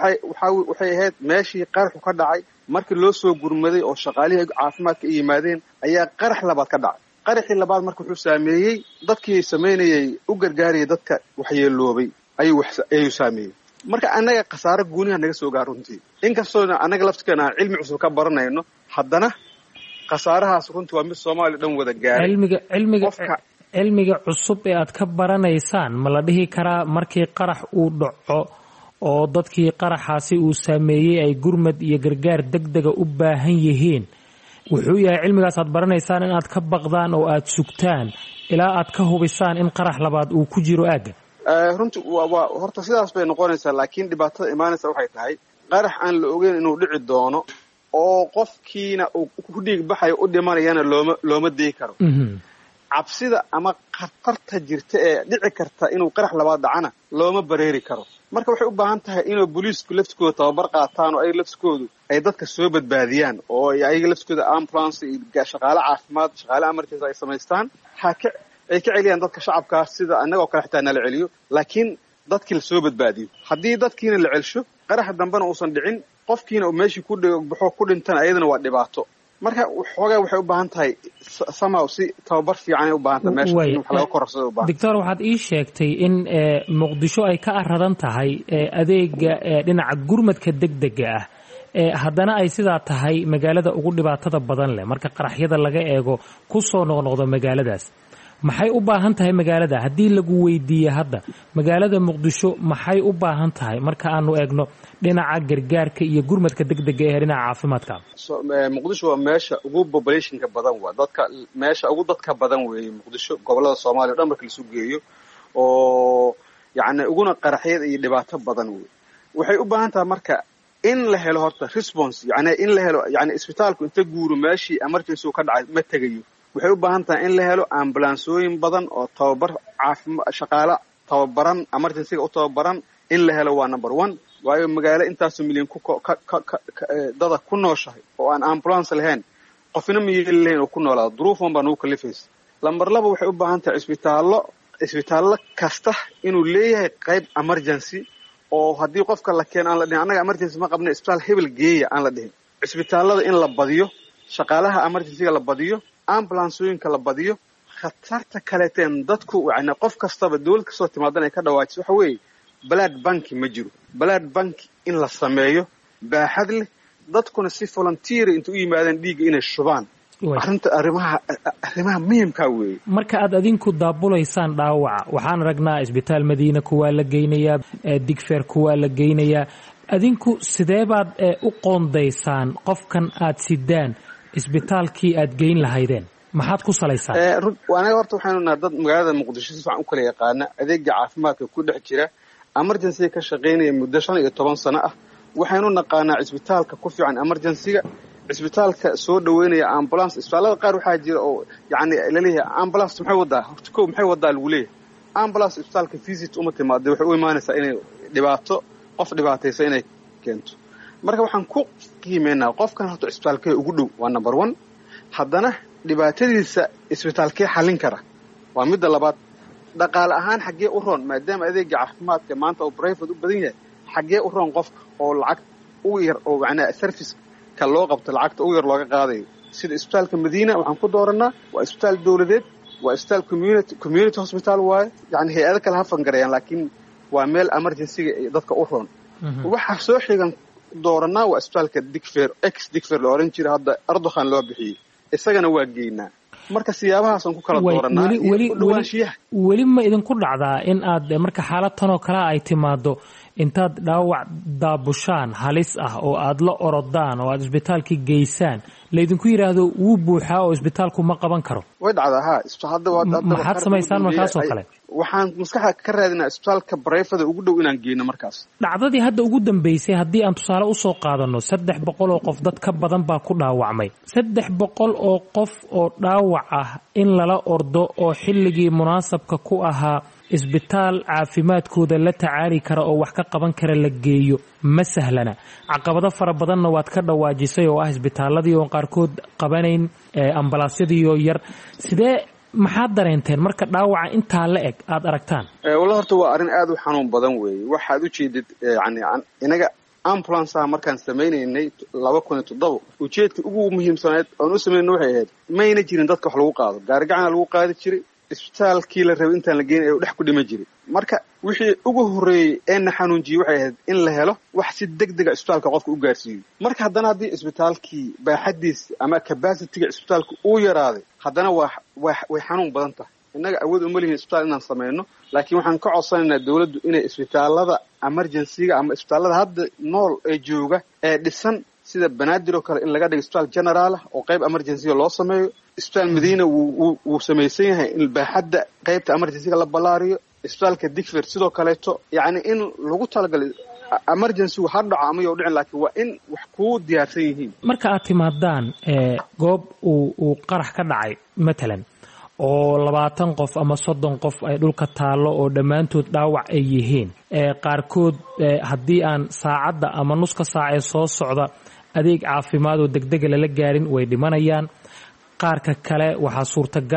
waxay ahayd meeshii qaraxu ka dhacay markii loo soo gurmaday oo shaqaalihii caafimaadka ay yimaadeen ayaa qarax labaad ka dhacay qaraxii labaad marka wuxuu saameeyey dadkii sameynayay u gargaariyay dadka waxyeeloobay ayuu saameeyey marka anaga qasaare guuniha naga soo gaar runtii inkastoo anaga laftigeena cilmi cusub ka baranayno haddana qasaarahaas runtii waa mid Soomaaliya dhan wada gaaray cilmiga cusub ee aad ka baranaysaan ma la dhihi karaa markii qarax uu dhaco oo dadkii qaraxaasi uu saameeyay ay gurmad iyo gargaar degdega u baahan yihiin wuxuu yahay cilmigaas aad baranaysaan in aad ka baqdaan oo aad sugtaan ilaa aad ka hubisaan in qarax labaad uu ku jiro aaga? runtii waa horta sidaas bay noqonaysaa laakiin dhibaatada imaanaysa waxay tahay qarax aan la ogeyn inuu dhici doono oo qofkiina uu ku dhiig baxayo u dhimanayana looma deegi karo cabsida ama khatarta jirta ee dhici karta inuu qarax labaad dhacana looma bareeri karo marka waxay u baahan tahay inuu booliisku laftikooda tababar qaataan oo ay laftikoodu ay dadka soo badbaadiyaan oo ayaga laftikooda ambulance iyo shaqaale caafimaad shaqaale emergency ay samaystaan ay ka celiyaan dadka shacabkaas sida annagoo kale xitaa nala celiyo laakiin dadkii lasoo badbaadiyo. Haddii dadkiina la celsho qaraxa dambena uusan dhicin qofkiina uu meeshii ku baxo ku dhintana ayadana waa dhibaato. Marka xoogaa waxay u baahan tahay somehow si tababar fiican ay u baahan tahay meesha in wax laga korsado u baahan. Doctor, waxaad ii sheegtay in Muqdisho ay ka aradan tahay adeega dhinaca gurmadka degdega ah. Haddana ay sidaa tahay magaalada ugu dhibaatada badan leh marka qaraxyada laga eego ku soo noqnoqdo magaaladaas. Maxay u baahan tahay magaalada haddii lagu weydiiyo hadda magaalada Muqdisho maxay u baahan tahay marka aanu eegno dhinaca gargaarka iyo gurmadka degdega ee dhinaca caafimaadka? Muqdisho waa meesha ugu populationka badan waa dadka meesha ugu dadka badan weeye Muqdisho gobolada Soomaaliya dhan marka la soo geeyo oo yacni uguna qaraxyada iyo dhibaato badan weeye. Waxay u baahan tahay marka in la helo horta response yacni in la helo yacni isbitaalku inta guuro meeshii emergency ka dhacay ma tagayo. Waxay u baahan tahay in la helo ambulaansooyin badan oo tababar caafimaad shaqaale tababaran emergency-ga u tababaran in la helo waa number 1. waayo magaalo intaas milyan dada ku nooshahay oo aan ambulance lahayn qofna ma yeeli lahayn oo ku noolaa duruufan baan ugu kalifaysa. Lambar 2 waxay u baahan tahay isbitaallo kasta inuu leeyahay qayb emergency oo haddii qofka la keen aan la dhihin anaga emergency ma qabna isbitaal hebel geeya aan la dhihin. Isbitaallada in la badiyo, shaqaalaha emergency-ga la badiyo, ambulansooyinka la badiyo, khatarta kaleeteen dadku yacni qof kastaba dawlad kasoo timaadan ay ka dhawaajiso waxa weeye blood bank ma jiro. blood bank in la sameeyo baaxad leh dadkuna si volunteer inta u yimaadaan dhiigga inay shubaan. arrinta arrimaha muhiimka weeye. Marka aad adinku daabulaysaan dhaawaca waxaan aragnaa isbitaal Madiina kuwaa la geynayaa, Digfeer kuwaa la geynayaa. Adinku sidee baad u qoondaysaan qofkan aad sidaan isbitaalkii aad geyn lahaydeen? maxaad ku salaysaan? Anaga horta waxaanu nahay dad magaalada Muqdisho si fiican u kala yaqaana adeega caafimaadka ku dhex jira emergency ka shaqeynaya muddo 15 sano ah. Waxaanu naqaanaa isbitaalka ku fiican emergency-ga, isbitaalka soo dhaweynaya ambulance. Isbitaalada qaar waxaa jira oo yacni la leeyahay ambulance maxay wadaa horta ko maxay wadaa lagu leeyahay ambulance isbitaalka visit uma timaado waxay u imaanaysaa inay qof dhibaataysan inay keento. Marka waxaan ku qiimeynaa qofkan horta isbitaalka ugu dhow waa number 1. haddana dhibaatadiisa isbitaalkee xallin kara waa midda labaad. dhaqaale ahaan xaggee u roon maadaama adeega caafimaadka maanta oo private u badan yahay xaggee u roon qof oo lacag ugu yar oo macnaa service-ka loo qabto lacagta ugu yar looga qaadayo sida isbitaalka Madiina waxaan ku dooranaa waa isbitaal dawladeed, waa isbitaal community hospital waaye yacni hay'ado kale ha fangarayaan laakiin waa meel emergency-ga dadka u roon. waxa soo xigan dooranaa waa isbitaalka Digfeer la oran jiray hadda Erdogan loo bixiyay isagana waa geynaa. marka siyaabahaasaan ku kala dooranaa weli ma idinku dhacdaa in aad marka xaalad tan oo kale ay timaado intaad dhaawac daabushaan halis ah oo aad la orodaan oo aad isbitaalkii geysaan laydinku yidhaahdo wuu buuxaa oo isbitaalku ma qaban karo? way dhacdaa maxaad samaysaan markaasoo kale? waxaan maskaxda ka raadinaa isbitaalka private ugu dhow inaan geyno markaas. dhacdadii hadda ugu dambeysay haddii aan tusaale usoo qaadano 300 oo qof dad ka badan baa ku dhaawacmay. 300 oo qof oo dhaawac ah in lala ordo oo xilligii munaasabka ku ahaa isbitaal caafimaadkooda la tacaali kara oo wax ka qaban kara la geeyo ma sahlana. caqabado fara badanna waad ka dhawaajisay oo ah isbitaaladii oo qaarkood qabanayn ambalaasyadii oo yar. sidee maxaad dareenteen marka dhaawaca intaa la eg aad aragtaan? wallahi horta waa arrin aad u xanuun badan weeye. waxaad u jeedid yacni inaga ambulance markaan sameynaynay 2007 ujeedka ugu muhiimsanayd oo u sameynay waxay ahayd mayna jirin dadka wax lagu qaado gaarigacana lagu qaadi jiray isbitaalkii la rabay intaan la geeyay oo dhex ku dhima jiray. marka wixii ugu horeeyay ee xanuunjii waxay ahayd in la helo wax si degdeg ah isbitaalka qofka u gaarsiiyo. marka haddana haddii isbitaalkii baaxadiis ama capacity-ga isbitaalka uu yaraaday haddana way xanuun badan tahay. innaga awood uma lihin isbitaal inaan sameyno laakiin waxaan ka codsanaynaa dawladdu inay isbitaalada emergency-ga ama isbitaalada hadda nool ee jooga ee dhisan sida Banaadir oo kale in laga dhigo isbitaal general ah oo qayb emergency loo sameeyo. isbitaal Madiina wuu samaysan yahay in baaxadda qaybta emergency-ga la ballaariyo. isbitaalka Digfeer sidoo kaleeto yacni in lagu talagalay emergency ha dhaco ama yoo dhicin laakiin waa in wax ku diyaarsan yihiin. marka aad timaadaan goob uu qarax ka dhacay matalan oo 20 qof ama 30 qof ay dhulka taalo oo dhammaantood dhaawac ay yihiin qaarkood haddii aan saacadda ama nuska saac soo socda adeeg caafimaad oo degdeg lala gaarin way dhimanayaan. qaarka kale waxaa suurtagala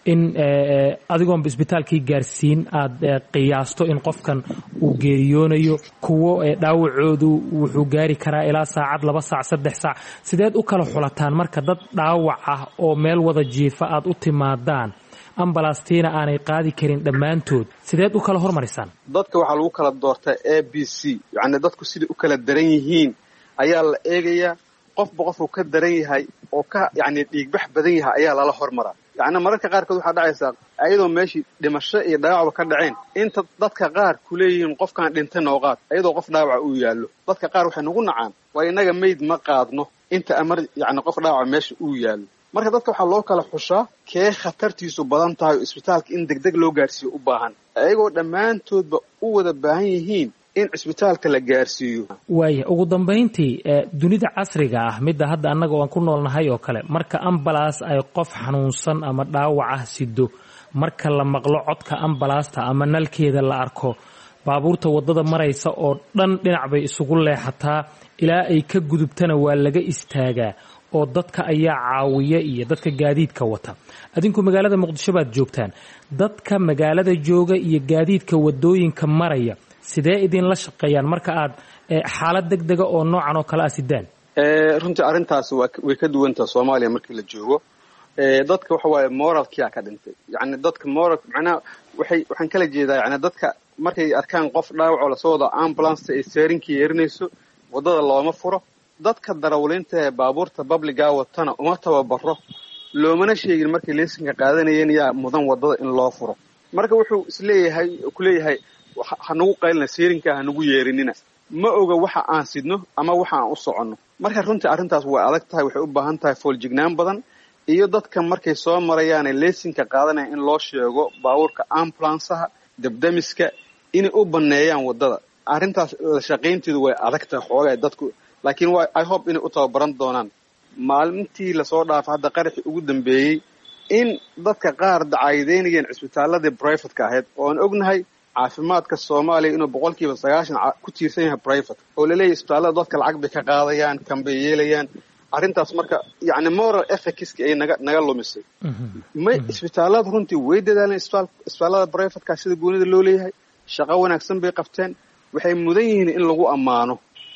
in adigoonba isbitaalkii gaarsiin aad qiyaasto in qofkan uu geeriyoonayo, kuwo dhaawacoodu wuxuu gaari karaa ilaa saacad 2 saac 3 saac. sideed u kala xulataan marka dad dhaawac ah oo meel wada jiifa aad u timaadaan ambalastiina aanay qaadi karin dhammaantood, sideed u kala hormarisaan? dadka waxaa lagu kala doortaa ABC, yacni dadku sidai u kala daran yihiin ayaa la eegayaa. qofba qofku ka daran yahay oo ka yacni dhiigbax badan yahay ayaa lala hormaraa. yacni mararka qaarkood waxaa dhacaysaa ayadoo meeshii dhimasho iyo dhaawacba ka dhaceen inta dadka qaar ku leeyihiin qofkaan dhintay noo qaad ayadoo qof dhaawaca uu yaallo. dadka qaar waxay nagu nacaan waa innaga mayd ma qaadno inta amar yacni qof dhaawaca meesha uu yaallo. marka dadka waxaa loo kala xushaa kee khatartiisu badan tahay oo isbitaalka in degdeg loo gaarsiiyo u baahan, ayagoo dhammaantoodba u wada baahan yihiin in cisbitaalka la gaarsiiyo. waaya, ugu dambayntii dunida casriga ah midda hadda annaga aan ku noolnahay oo kale, marka ambalaas ay qof xanuunsan ama dhaawac ah sido, marka la maqlo codka ambalaasta ama nalkeeda la arko, baabuurta waddada maraysa oo dhan dhinac bay isugu leexataa, ilaa ay ka gudubtana waa laga istaagaa oo dadka ayaa caawiya iyo dadka gaadiidka wata. adinku magaalada muqdisho baad joogtaan, dadka magaalada jooga iyo gaadiidka waddooyinka maraya sidee idinla shaqeeyaan marka aad xaalad degdega oo noocan oo kale ah sidaan? runtii arrintaas way ka duwantaha Soomaaliya markii la joogo. dadka waxa waaye moralkiyaa ka dhintay, yacni dadka moral macnaha waxaan kala jeedaa yacni dadka markay arkaan qof dhaawac oo lasoo wado ambulance ay seerinkii yeerinayso waddada looma furo. dadka darawliinta ee baabuurta babligaa watana uma tababaro, loomana sheegin markay leesinka qaadanayeen yaa mudan waddada in loo furo. marka wuxuu isleeyahay kuleeyahay hanagu qaylina seerinkaa hanagu yeerinina, ma oga waxa aan sidno ama waxa aan u soconno. marka runtii arrintaas way adag tahay, waxay u baahan tahay fooljignaan badan iyo dadka markay soo marayaanee leesinka qaadanaya in loo sheego baabuurka ambulansaha dabdamiska inay u banneeyaan waddada. arrintaas la shaqaynteedu way adag tahay xoogaa dadku, laakiin I hope inay u tababaran doonaan. maalintii lasoo dhaafay hadda qaraxii ugu dambeeyey in dadka qaar dacaydeynayeen cisbitaaladii brivatka ahayd oo aan ognahay caafimaadka Soomaaliya inuu 90% ku tiirsan yahay private, oo laleeyahay isbitaalada dadka lacag bay ka qaadayaan, kan bay yeelayaan. arrintaas marka yacni moral ethics ay naga lumisay. ma isbitaalada runtii way dadaaleen, isbitaalada privatka sida goonida loo leeyahay shaqo wanaagsan bay qabteen, waxay mudan yihiin in lagu ammaano.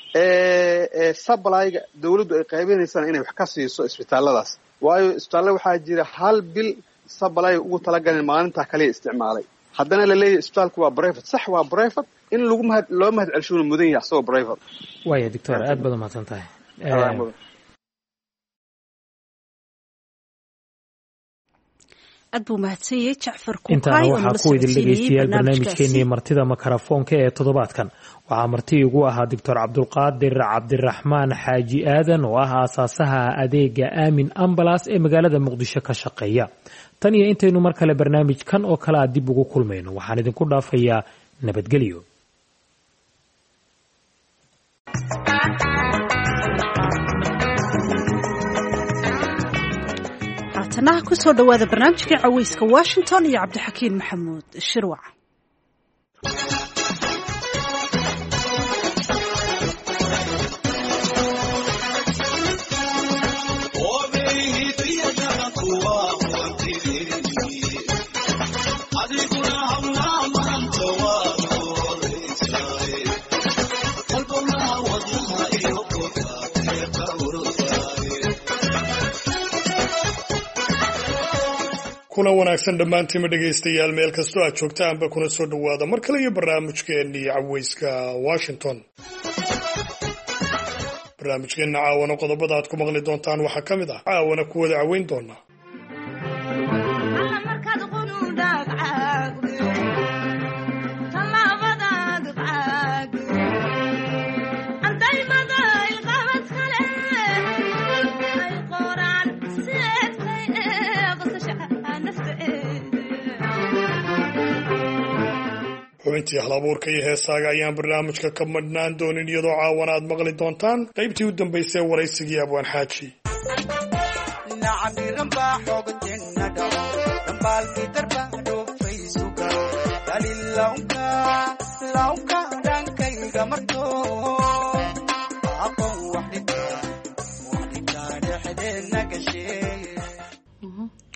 supply-ga dawladdu ay qaybinaysaan inay wax ka siiso isbitaaladaas, waayo isbitaalada waxaa jira 1 bil supply ugu talagaleen maalintaa kaliya isticmaalay. haddana la leeyahay isbitaalku waa private. sax waa private, in loo mahad celshuuna mudan yahay asagoo private. waaya doctor, aad baad umahadsan tahay. aad buu mahadsanyahay Jacfar Kuukay. intaana waxaa ku idin dhegeystayaal barnaamijkeenii martida makarafoonka ee toddobaadkan. waxaa marti igu ahaa doctor cabdulqaadir cabdiraxmaan xaaji aadan oo ah aasaasaha adeega aamin ambulance ee magaalada muqdisho ka shaqeeya. tan iyo intaynu mar kale barnaamijkan oo kale dib ugu kulmayno, waxaan idinku dhaafayaa nabadgelyo. haatana ku soo dhawaada barnaamijka caweyska Washington iyo Cabdixakiin Maxamuud Shirwac. kuna wanaagsan dhammaantiinma dhegaystayaal meel kastoo aad joogtaanba kuna soo dhowaada mar kale iyo barnaamijkeennii caweyska Washington. barnaamijkeenna caawana qodobada aad ku maqli doontaan waxaa ka mid ah caawana ku wada caweyn doona xubintii halabuurka iyo heesaaga ayaan barnaamijka ka madhnaan doonin, iyadoo caawana aad maqli doontaan qaybtii u dambaysay waraysigii abwaan xaaji.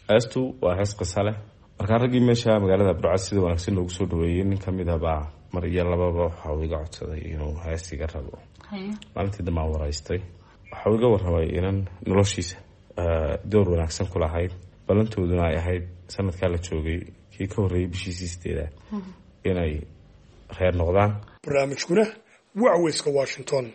heestu waa hees qisa leh markaa raggii meesha magaalada burcad sida wanaagsan loogu soo dhaweeyey nin kamid ah baa mar iyo lababa waxa uu iga codsaday inuu hees iga rabo maalintii dambe aan waraystay waxa uu iga warramay inan noloshiisa door wanaagsan ku lahayd ballantooduna ay ahayd sanadkaa la joogay kii ka horreeyay bishiisii 8 inay reer noqdaan. barnaamijkuna waa Cawayska Washington.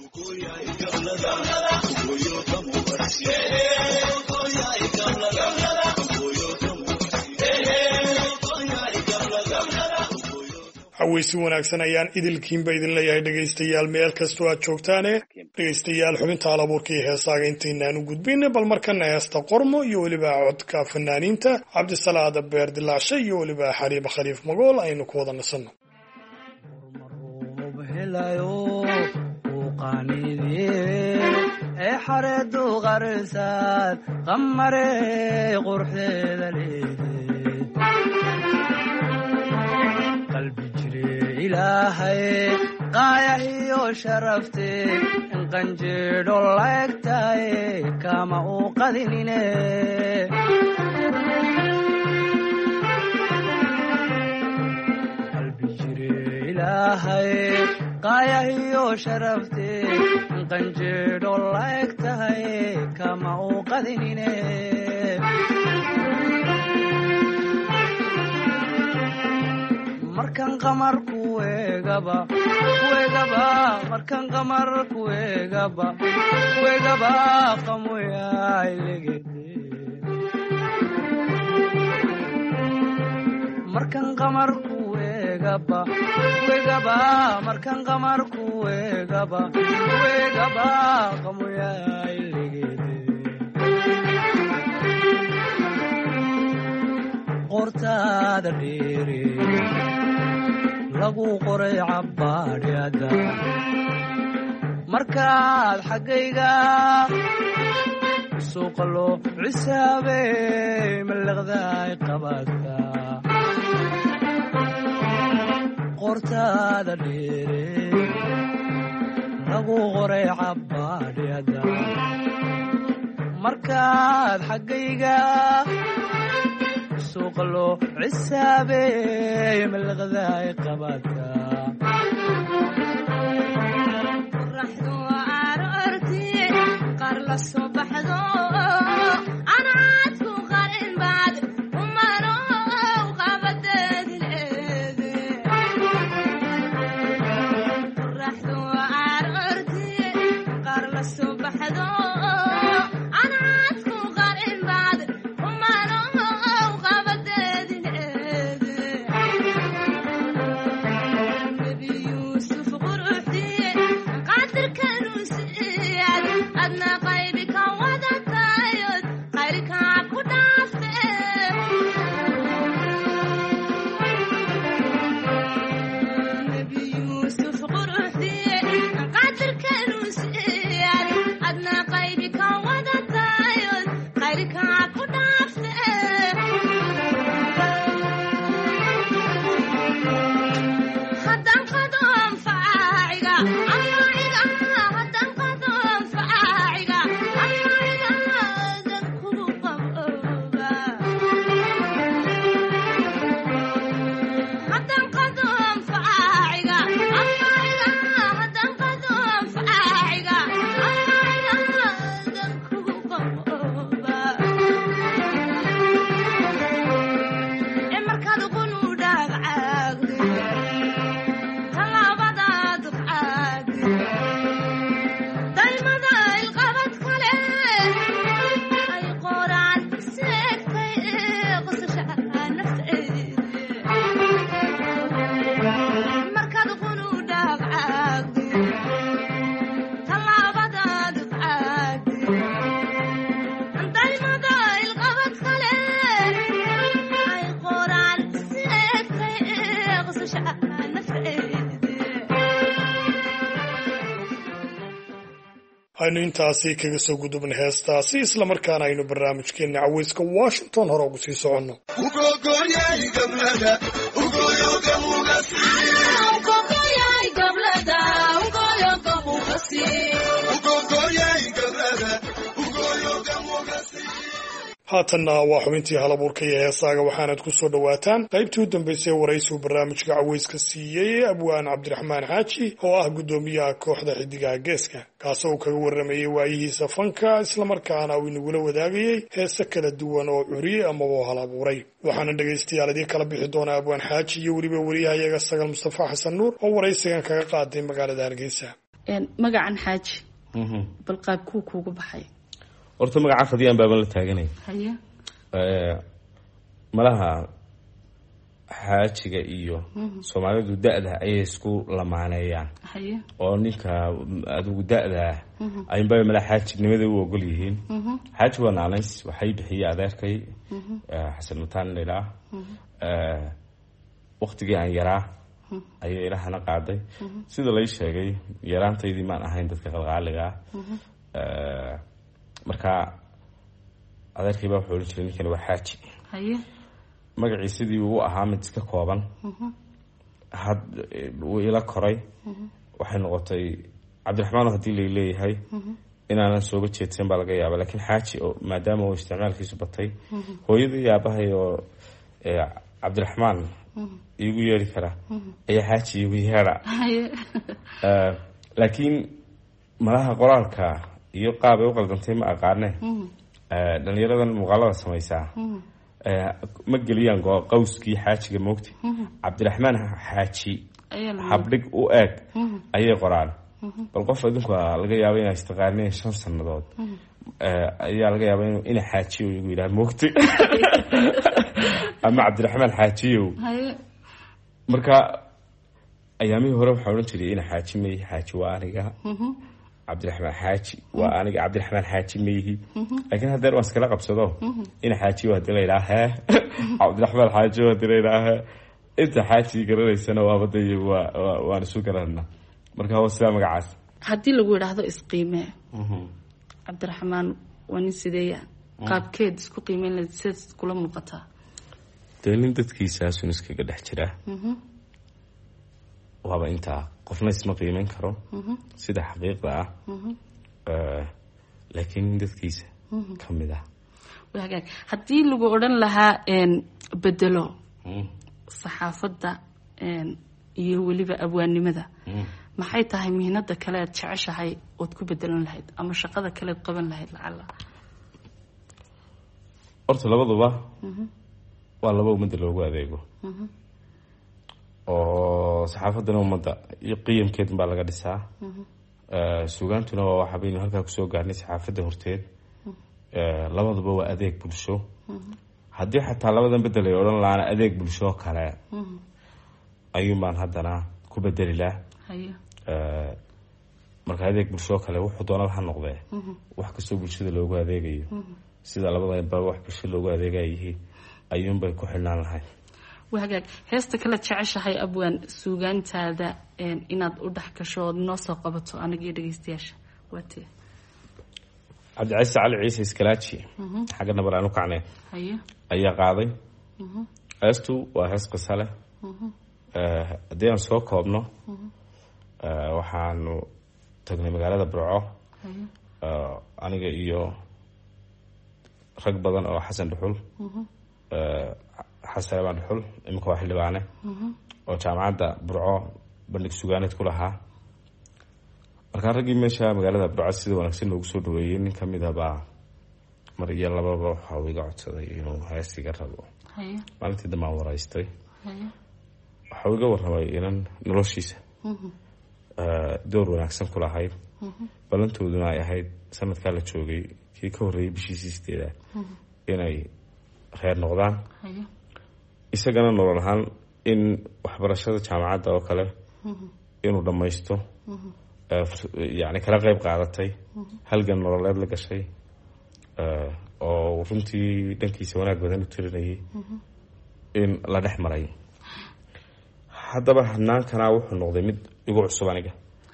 Cawaysi wanaagsan ayaan idilkiinba idin leeyahay dhegaystayaal meel kastoo aad joogtaane dhegaystayaal xubinta halabuurka iyo heesaaga intaynaan u gudbin bal markana heesta qormo iyo weliba codka fanaaniinta Cabdisalaad Beer Dilaashe iyo weliba Xariiba Khaliif Magool aynu ku wada nasanno. xareedu qarsaad qamare qurxeeda leedahay qalbi jire ilaahay qaayahiyo sharafte in qanjeedho laegtahay kama uu qadinine qalbi jire ilaahay qaayahiyo sharafte qanjeedho laegtahay kama uu qadinine markan qamar kuegaba markan qamar kuegaba qamoyaay legede markan qamar kuegaba markan qamar kuegaba qamoyaay legede qortaada dheere lagu qoray cabbaadhyada markaad xaggayga suuqa loo cisaabey mallaqdaay qabaadka qortaada dheere lagu qoray cabbaadhyada markaad xaggayga suuqa loo cisaabey mallaqdaay qabaadka qorraxdu aroorti qaar la soo baxdo anaad ku qarin baad umano qabadeedi leede qorraxdu aroorti qaar la soo baxdo aynu intaasi kaga soo gudubna heestaasi isla markaana aynu barnaamijkeena Cawayska Washington hore ugu sii soconno. haatanna waa xubintii halabuurka iyo heesaaga waxaanad ku soo dhowaataan qaybtii u dambaysay waraysigu barnaamijka caweyska siiyey abwaan cabdiraxmaan xaaji oo ah guddoomiyaha kooxda xidigaha geeska kaasoo uu kaga warramayey waayihiisa fanka islamarkaana uu inagula wadaagayey heese kala duwan oo curiyey amaba halabuuray waxaana dhegaystayaal idii kala bixi doonaa abwaan xaaji iyo weliba wariyahayaga sagal mustafa xasan nuur oo waraysigan kaga qaaday magaalada hargeysa. magacan xaaji bal qaabkuu kuugu baxay? horta magaca fadiyaan baaban la taaganay haye malaha xaajiga iyo Soomaalidu da'da ayay isku lamaaneeyaan haye oo ninka adigu da'da ay baa malaha xaajinimada u ogol yihiin xaaji waa naanays waxay bixiyay adeerkay xasan mataan ilaa waqtigii aan yaraa ayay ilahana qaaday sida la sheegay yaraantaydii maan ahayn dadka qalqaaliga marka adeerkii baa wuxuu jiray ninkan waa xaaji haye magaciisidii uu ahaa mid iska kooban had uu ila koray waxay noqotay cabdiraxmaan hadii la leeyahay inaanan soo jeedsan baa laga yaabaa laakiin xaaji oo maadaama uu isticmaalkiisu batay hooyadii yaabahay oo cabdiraxmaan igu yeeri kara ayaa xaaji igu yeera laakiin malaha qoraalka iyo qaab ay u qaldantay ma aqaane dhalinyaradan muuqaalada samaysaa ma geliyaan qawskii xaajiga moogti cabdiraxmaan xaaji habdhig u eeg ayay qoraan bal qof idinku laga yaabo inay istaqaaneen 5 sanadood ayaa laga yaabaa inay xaaji uu igu yiraahdo moogti ama cabdiraxmaan xaajiyow marka ayaamihii hore waxaa odhan jiray in xaaji may xaaji waa aniga cabdiraxmaan xaaji waa aniga cabdiraxmaan xaaji mayhi laakiin haddana waan iskala qabsado in xaaji waa dilayna cabdiraxmaan xaaji waa dilayna inta xaaji garanaysana waa baday waan isu garanaa marka waa sida magacaas haddii lagu yiraahdo isqiime cabdiraxmaan waa nin sideeya qaabkeed isku qiimeyn la sid kula muuqataa deelin dadkiisa sun iskaga dhex jira waaba intaa qofna isma qiimeyn karo sida xaqiiqda ah laakiin dadkiisa kamid ah haddii lagu odhan lahaa bedelo saxaafadda iyo weliba abwaannimada maxay tahay mihnada kale aad jeceshahay ood ku bedelan lahayd ama shaqada kale aad qaban lahayd lacala horta labaduba waa laba ummadda loogu adeego oo saxaafadana ummadda iyo qiyamkeed baa laga dhisaa suugaantuna waa waxa baynu halkaa kusoo gaarnay saxaafadda horteed labaduba waa adeeg bulsho haddii xataa labadan bedel ay odhan lahaana adeeg bulsho kale ayuun baan haddana ku bedeli laha marka adeeg bulsho kale wuxuu doonaba ha noqdee wax kastoo bulshada loogu adeegayo sida labadanba wax bulsho loogu adeegayihiin ayuunbay ku xidhnaan lahayd wahagaag heesta kale jeceshahay abwaan suugaantaada inaad u dhex gasho ood noo soo qabato anagii dhegeystayaasha waatee cabdicasiis cali ciise iskalaaji xagga nabar aan u kacnay ayaa qaaday heestu waa hees qiso leh haddii aan soo koobno waxaanu tagnay magaalada burco aniga iyo rag badan oo xasan dhuxul xasan baan dhuxul iminka waa xildhibaane oo jaamacadda burco bandhig sugaaneed ku lahaa markaa raggii meesha magaalada burco sida wanaagsan loogu soo dhaweeyey nin kamid ah baa mar iyo lababa waxa uu iga codsaday inuu heestiga rabo maalintii dambe aan waraystay waxa uu iga warramay inan noloshiisa door wanaagsan ku lahayd ballantooduna ay ahayd sanadkaa la joogay kii ka horreeyay bishiisii 8 inay reer noqdaan isagana nolol ahaan in waxbarashada jaamacadda oo kale inuu dhammaysto yani kala qayb qaadatay halgan nololeed la gashay oo runtii dhankiisa wanaag badan u tirinayay in la dhex maray haddaba hadnaankana wuxuu noqday mid igu cusub aniga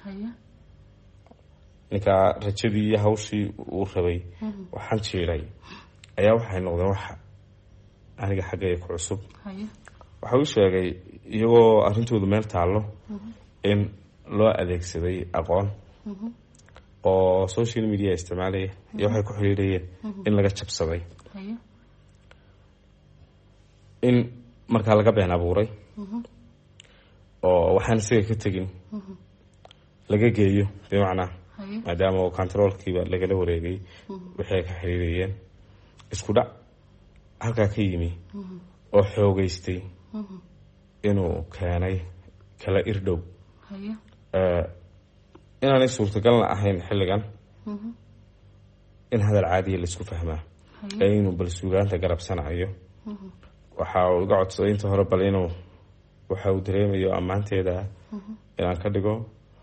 ninkaa rajadii iyo hawshii uu rabay waxaan jiiray ayaa waxay noqdeen wax aniga xaggayga ku cusub waxa uu sheegay iyagoo arrintoodu meel taallo in loo adeegsaday aqoon oo social media isticmaalaya iyo waxay ku xiriirayeen in laga jabsaday in markaa laga been abuuray oo waxaan isaga ka tegin laga geeyo bimacnaa maadaama oo controlkiiba lagala wareegay waxay ka xiriirayeen isku dhac halkaa ka yimi oo xoogeystay inuu keenay kala irdhow inaanay suurtagalna ahayn xilligan in hadal caadiya laisku fahmaa ee inuu bal suugaanta garabsanayo waxa uu iga codsaday inta hore bal inuu waxa uu dareemayo ammaanteeda inaan ka dhigo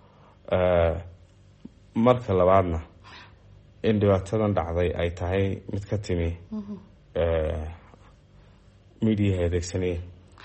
marka labaadna in dhibaatadan dhacday ay tahay mid ka timi mediaha adeegsanaya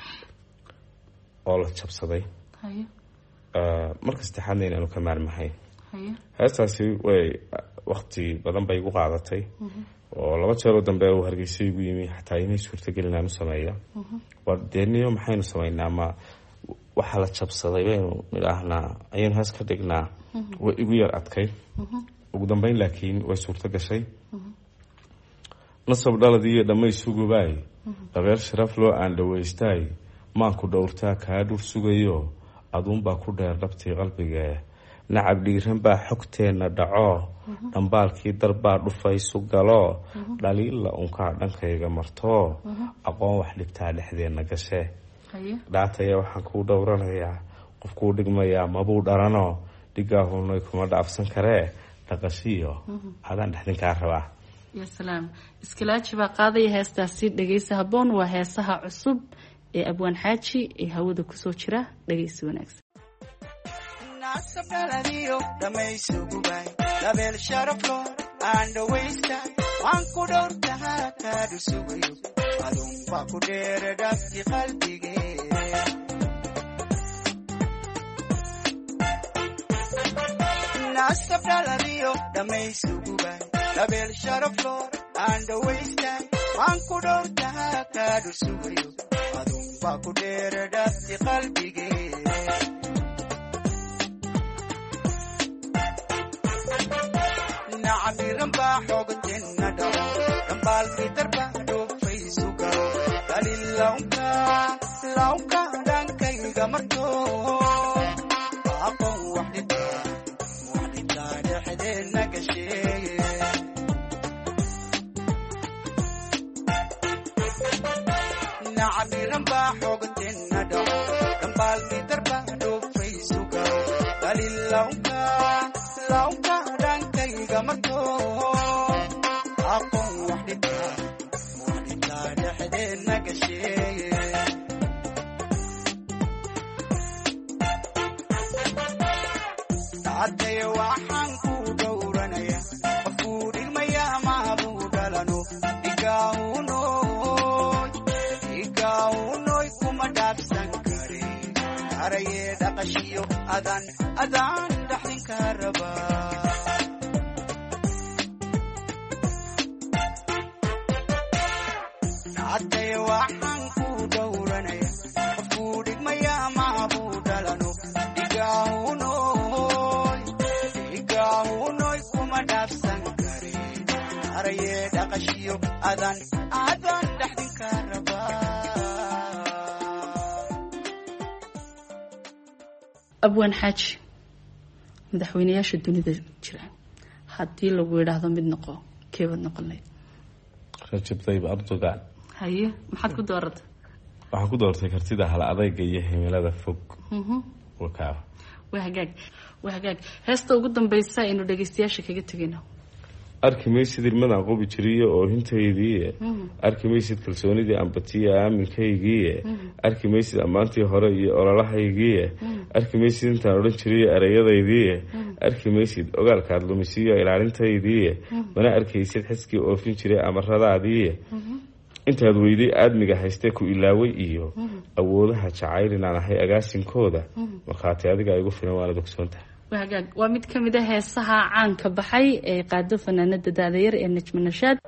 oo la jabsaday marka saddexaadna inaanu ka maarmahayn heestaasi way wakti badan bay igu qaadatay oo 2 jeer oo dambe uu Hargeysa igu yimi xataa inay suurtagelin aan u sameeyo wardeeniyo maxaynu sameeynaa ma waxa la jabsaday baynu midaahnaa ayaan haas ka dhignaa way igu yar adkay ugu dambeyn laakiin way suurta gashay nasab dhaladii dhamay sugubay qabeer sharaf loo aan dhaweystay maan ku dhowrtaa ka dhur sugayo aduun baa ku dheer dhabtii qalbiga nacab dhiiran baa xogteena dhaco dhambaalkii darbaa dhufaysu galo dhaliila unka dhankayga marto aqoon wax dhibtaa dhexdeena gashe dhaataya waxaan ku dhowranayaa qofku dhigmaya mabuu dharano dhigaahunay kuma dhaafsan karee dhaqashiyo adan dhexdinka rabaa ya salaam iskilaaji baa qaadaya heestaasi dhageysa haboon waa heesaha cusub ee abwaan xaaji ee hawada ku soo jira dhageysi wanaagsan nasabdaladiyo dhamaysuugubay labeel sharaflo aan dhawaystay waan ku dhowrtahaa kaadhu sugayo adunbaa ku dheere dhabti qalbigee nasabdaladiyo dhamaysuugubay labeel sharaflo aan dhawaystay waan ku dhowrtahaa kaadhu sugayo adunbaa ku dheere dhabti qalbigee عبيرن با حوغتنا دو دمبال في دربا دو فيسوغا دليل لونكا دانكاي غمرتو ابو وحدتا دحدنا كشي عبيرن با حوغتنا دو دمبال في دربا دو فيسوغا دليل لونكا gamarto aqoon waxdita dhexdeena gashay taatay waxaan ku dhowranaya qofku dhigmaya ma buu dhalano igaahunoy kuma dhaafsan kare araye dhaqashiyo adan dhexdinka rabaa haday waxaan ku dhowranaya qofku dhigmaya ma buu dhalano igaahunoy kuma dhaafsan kare araye dhaqashiyo adan dhexdinka rabaa abwaan xaaji madaxweynayaasha dunida jira haddii lagu yidhaahdo mid noqo keebad noqonay Rajab Tayyip Erdogan haye maxaad ku dooratay waxaan ku doortay kartida hal adayga iyo himilada fog waa hagaag heesta ugu dambaysa inuu dhageystayaasha kaga tegayno arkimaysid ilmadan qobi jiriyo oo hintaydii arkimaysid kalsoonidii ambatiya aaminkaygii arkimaysid ammaantii hore iyo ololahaygii arkimaysid intaan odhan jiriyo ereyadaydii arkimaysid ogaalkaad lumisiyo ilaalintaydii mana arkaysid xiskii oofin jiray amaradaadii intaad weyday aadmiga haystee ku ilaaway iyo awoodaha jacayl inaan ahay agaasinkooda markhaati adiga igu filan waanad ogsoontahay waa mid ka mid ah heesaha caanka baxay ee qaado fanaanada daadayar ee Najma Nashaad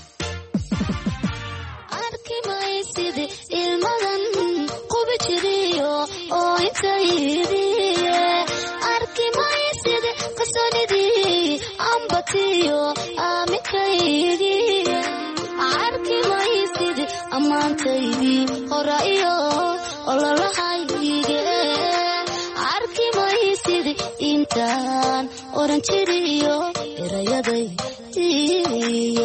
arkimaysid ilmadan qobi jiriyo oo intaydiye arkimaysid kalsoonidii jiriyo aaminkaygii arki maysid ammaantaydii hora iyo ololahayge arki maysid intaan oran jiriyo erayadaydii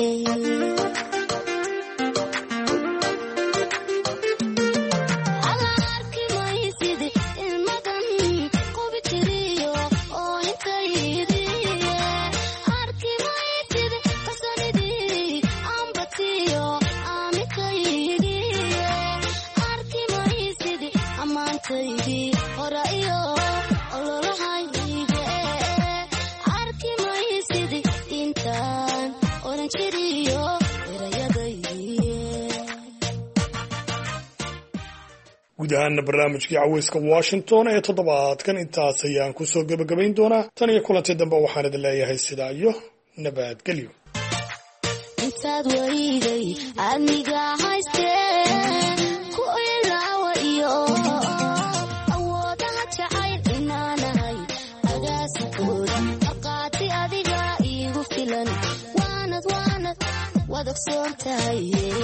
guud ahaana barnaamijkii caweyska washington ee toddobaadkan intaas ayaan kusoo gebagabayn doonaa tan iyo kulantii dambe waxaan idin leeyahay sidaa iyo nabadgelyo intaad wariday adniga haystee ku ilaawa iyo awoodaha jacayl inaanahay agaasikooda marqaati adiga iigu filan waanad wadogsoon tahay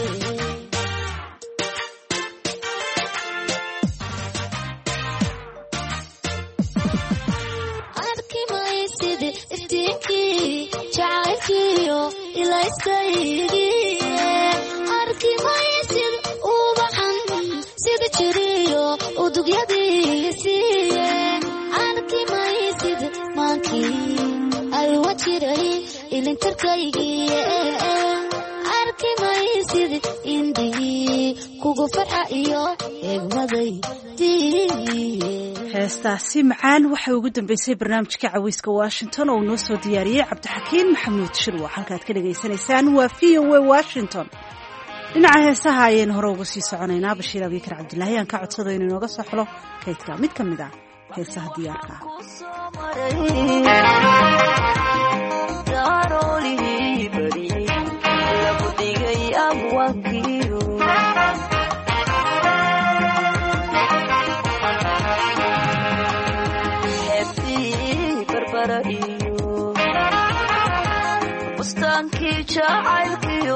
arki maysid ubaxan sida jiriyo udugyadiisiiye arki maysid maankii ay wajiray ilintarkaygiiye arki maysid indhigii kugu farxa iyo eegmadaydiiye heestaasi macaan waxay ugu dambeysay barnaamijka caweyska washington oo uu noo soo diyaariyey cabdixakiin maxamuud shirwa halkaad ka dhagaysanaysaan waa VOA Washington. dhinaca heesaha ayaynu hore uga sii soconaynaa bashiir abikar cabdilaahi aan ka codsado inuu inooga soo xilo kaydka mid ka mid ah heesaha diyaarka bustaankii jacaylkiyo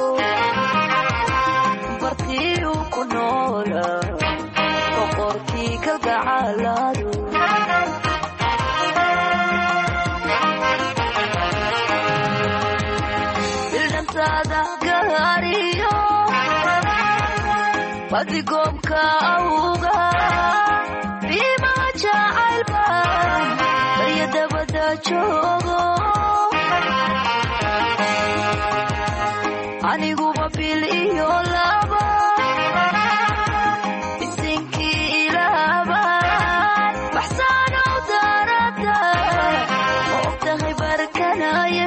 bartii uu ku noolaa boqorkii kalgacalaadu bildhantaada gaariyo badigoobka awga biimaa jacaylba barya dabada joogo aniguba bil iyo laba isinkii ilaabaan baxsaanow daarada ma ogtahay barkanaye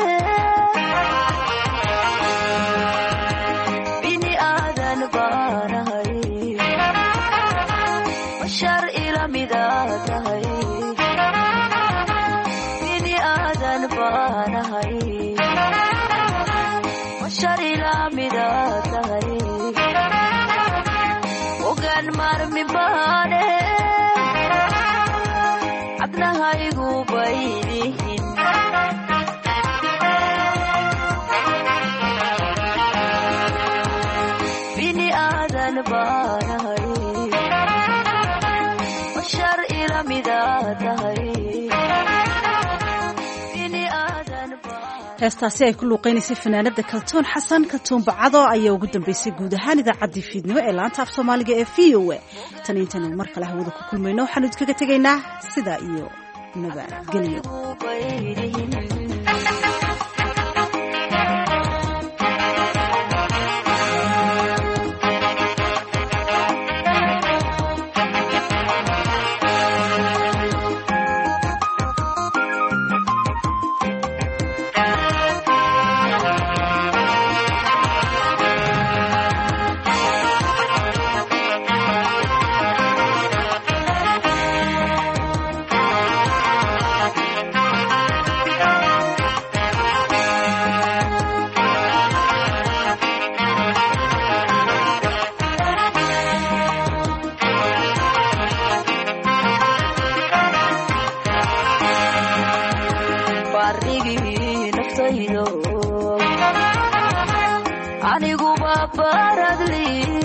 bini aadan baanahay bashar ila midaa tahay bini aadan baanahay ogaan maarmin baane cadnahaygu baydihin bini aadan baanahay bashar ila midaa tahay heestaasi ay ku luuqaynaysay fanaanada kaltoon xasan kaltoon bacado ayaa ugu dambeysay guud ahaan idaacaddii fiidnimo ee laanta af soomaaliga ee VOA tan intaynu mar kale hawada ku kulmayno waxaanu idinkaga tegaynaa sidaa iyo nabadgelyo abaradli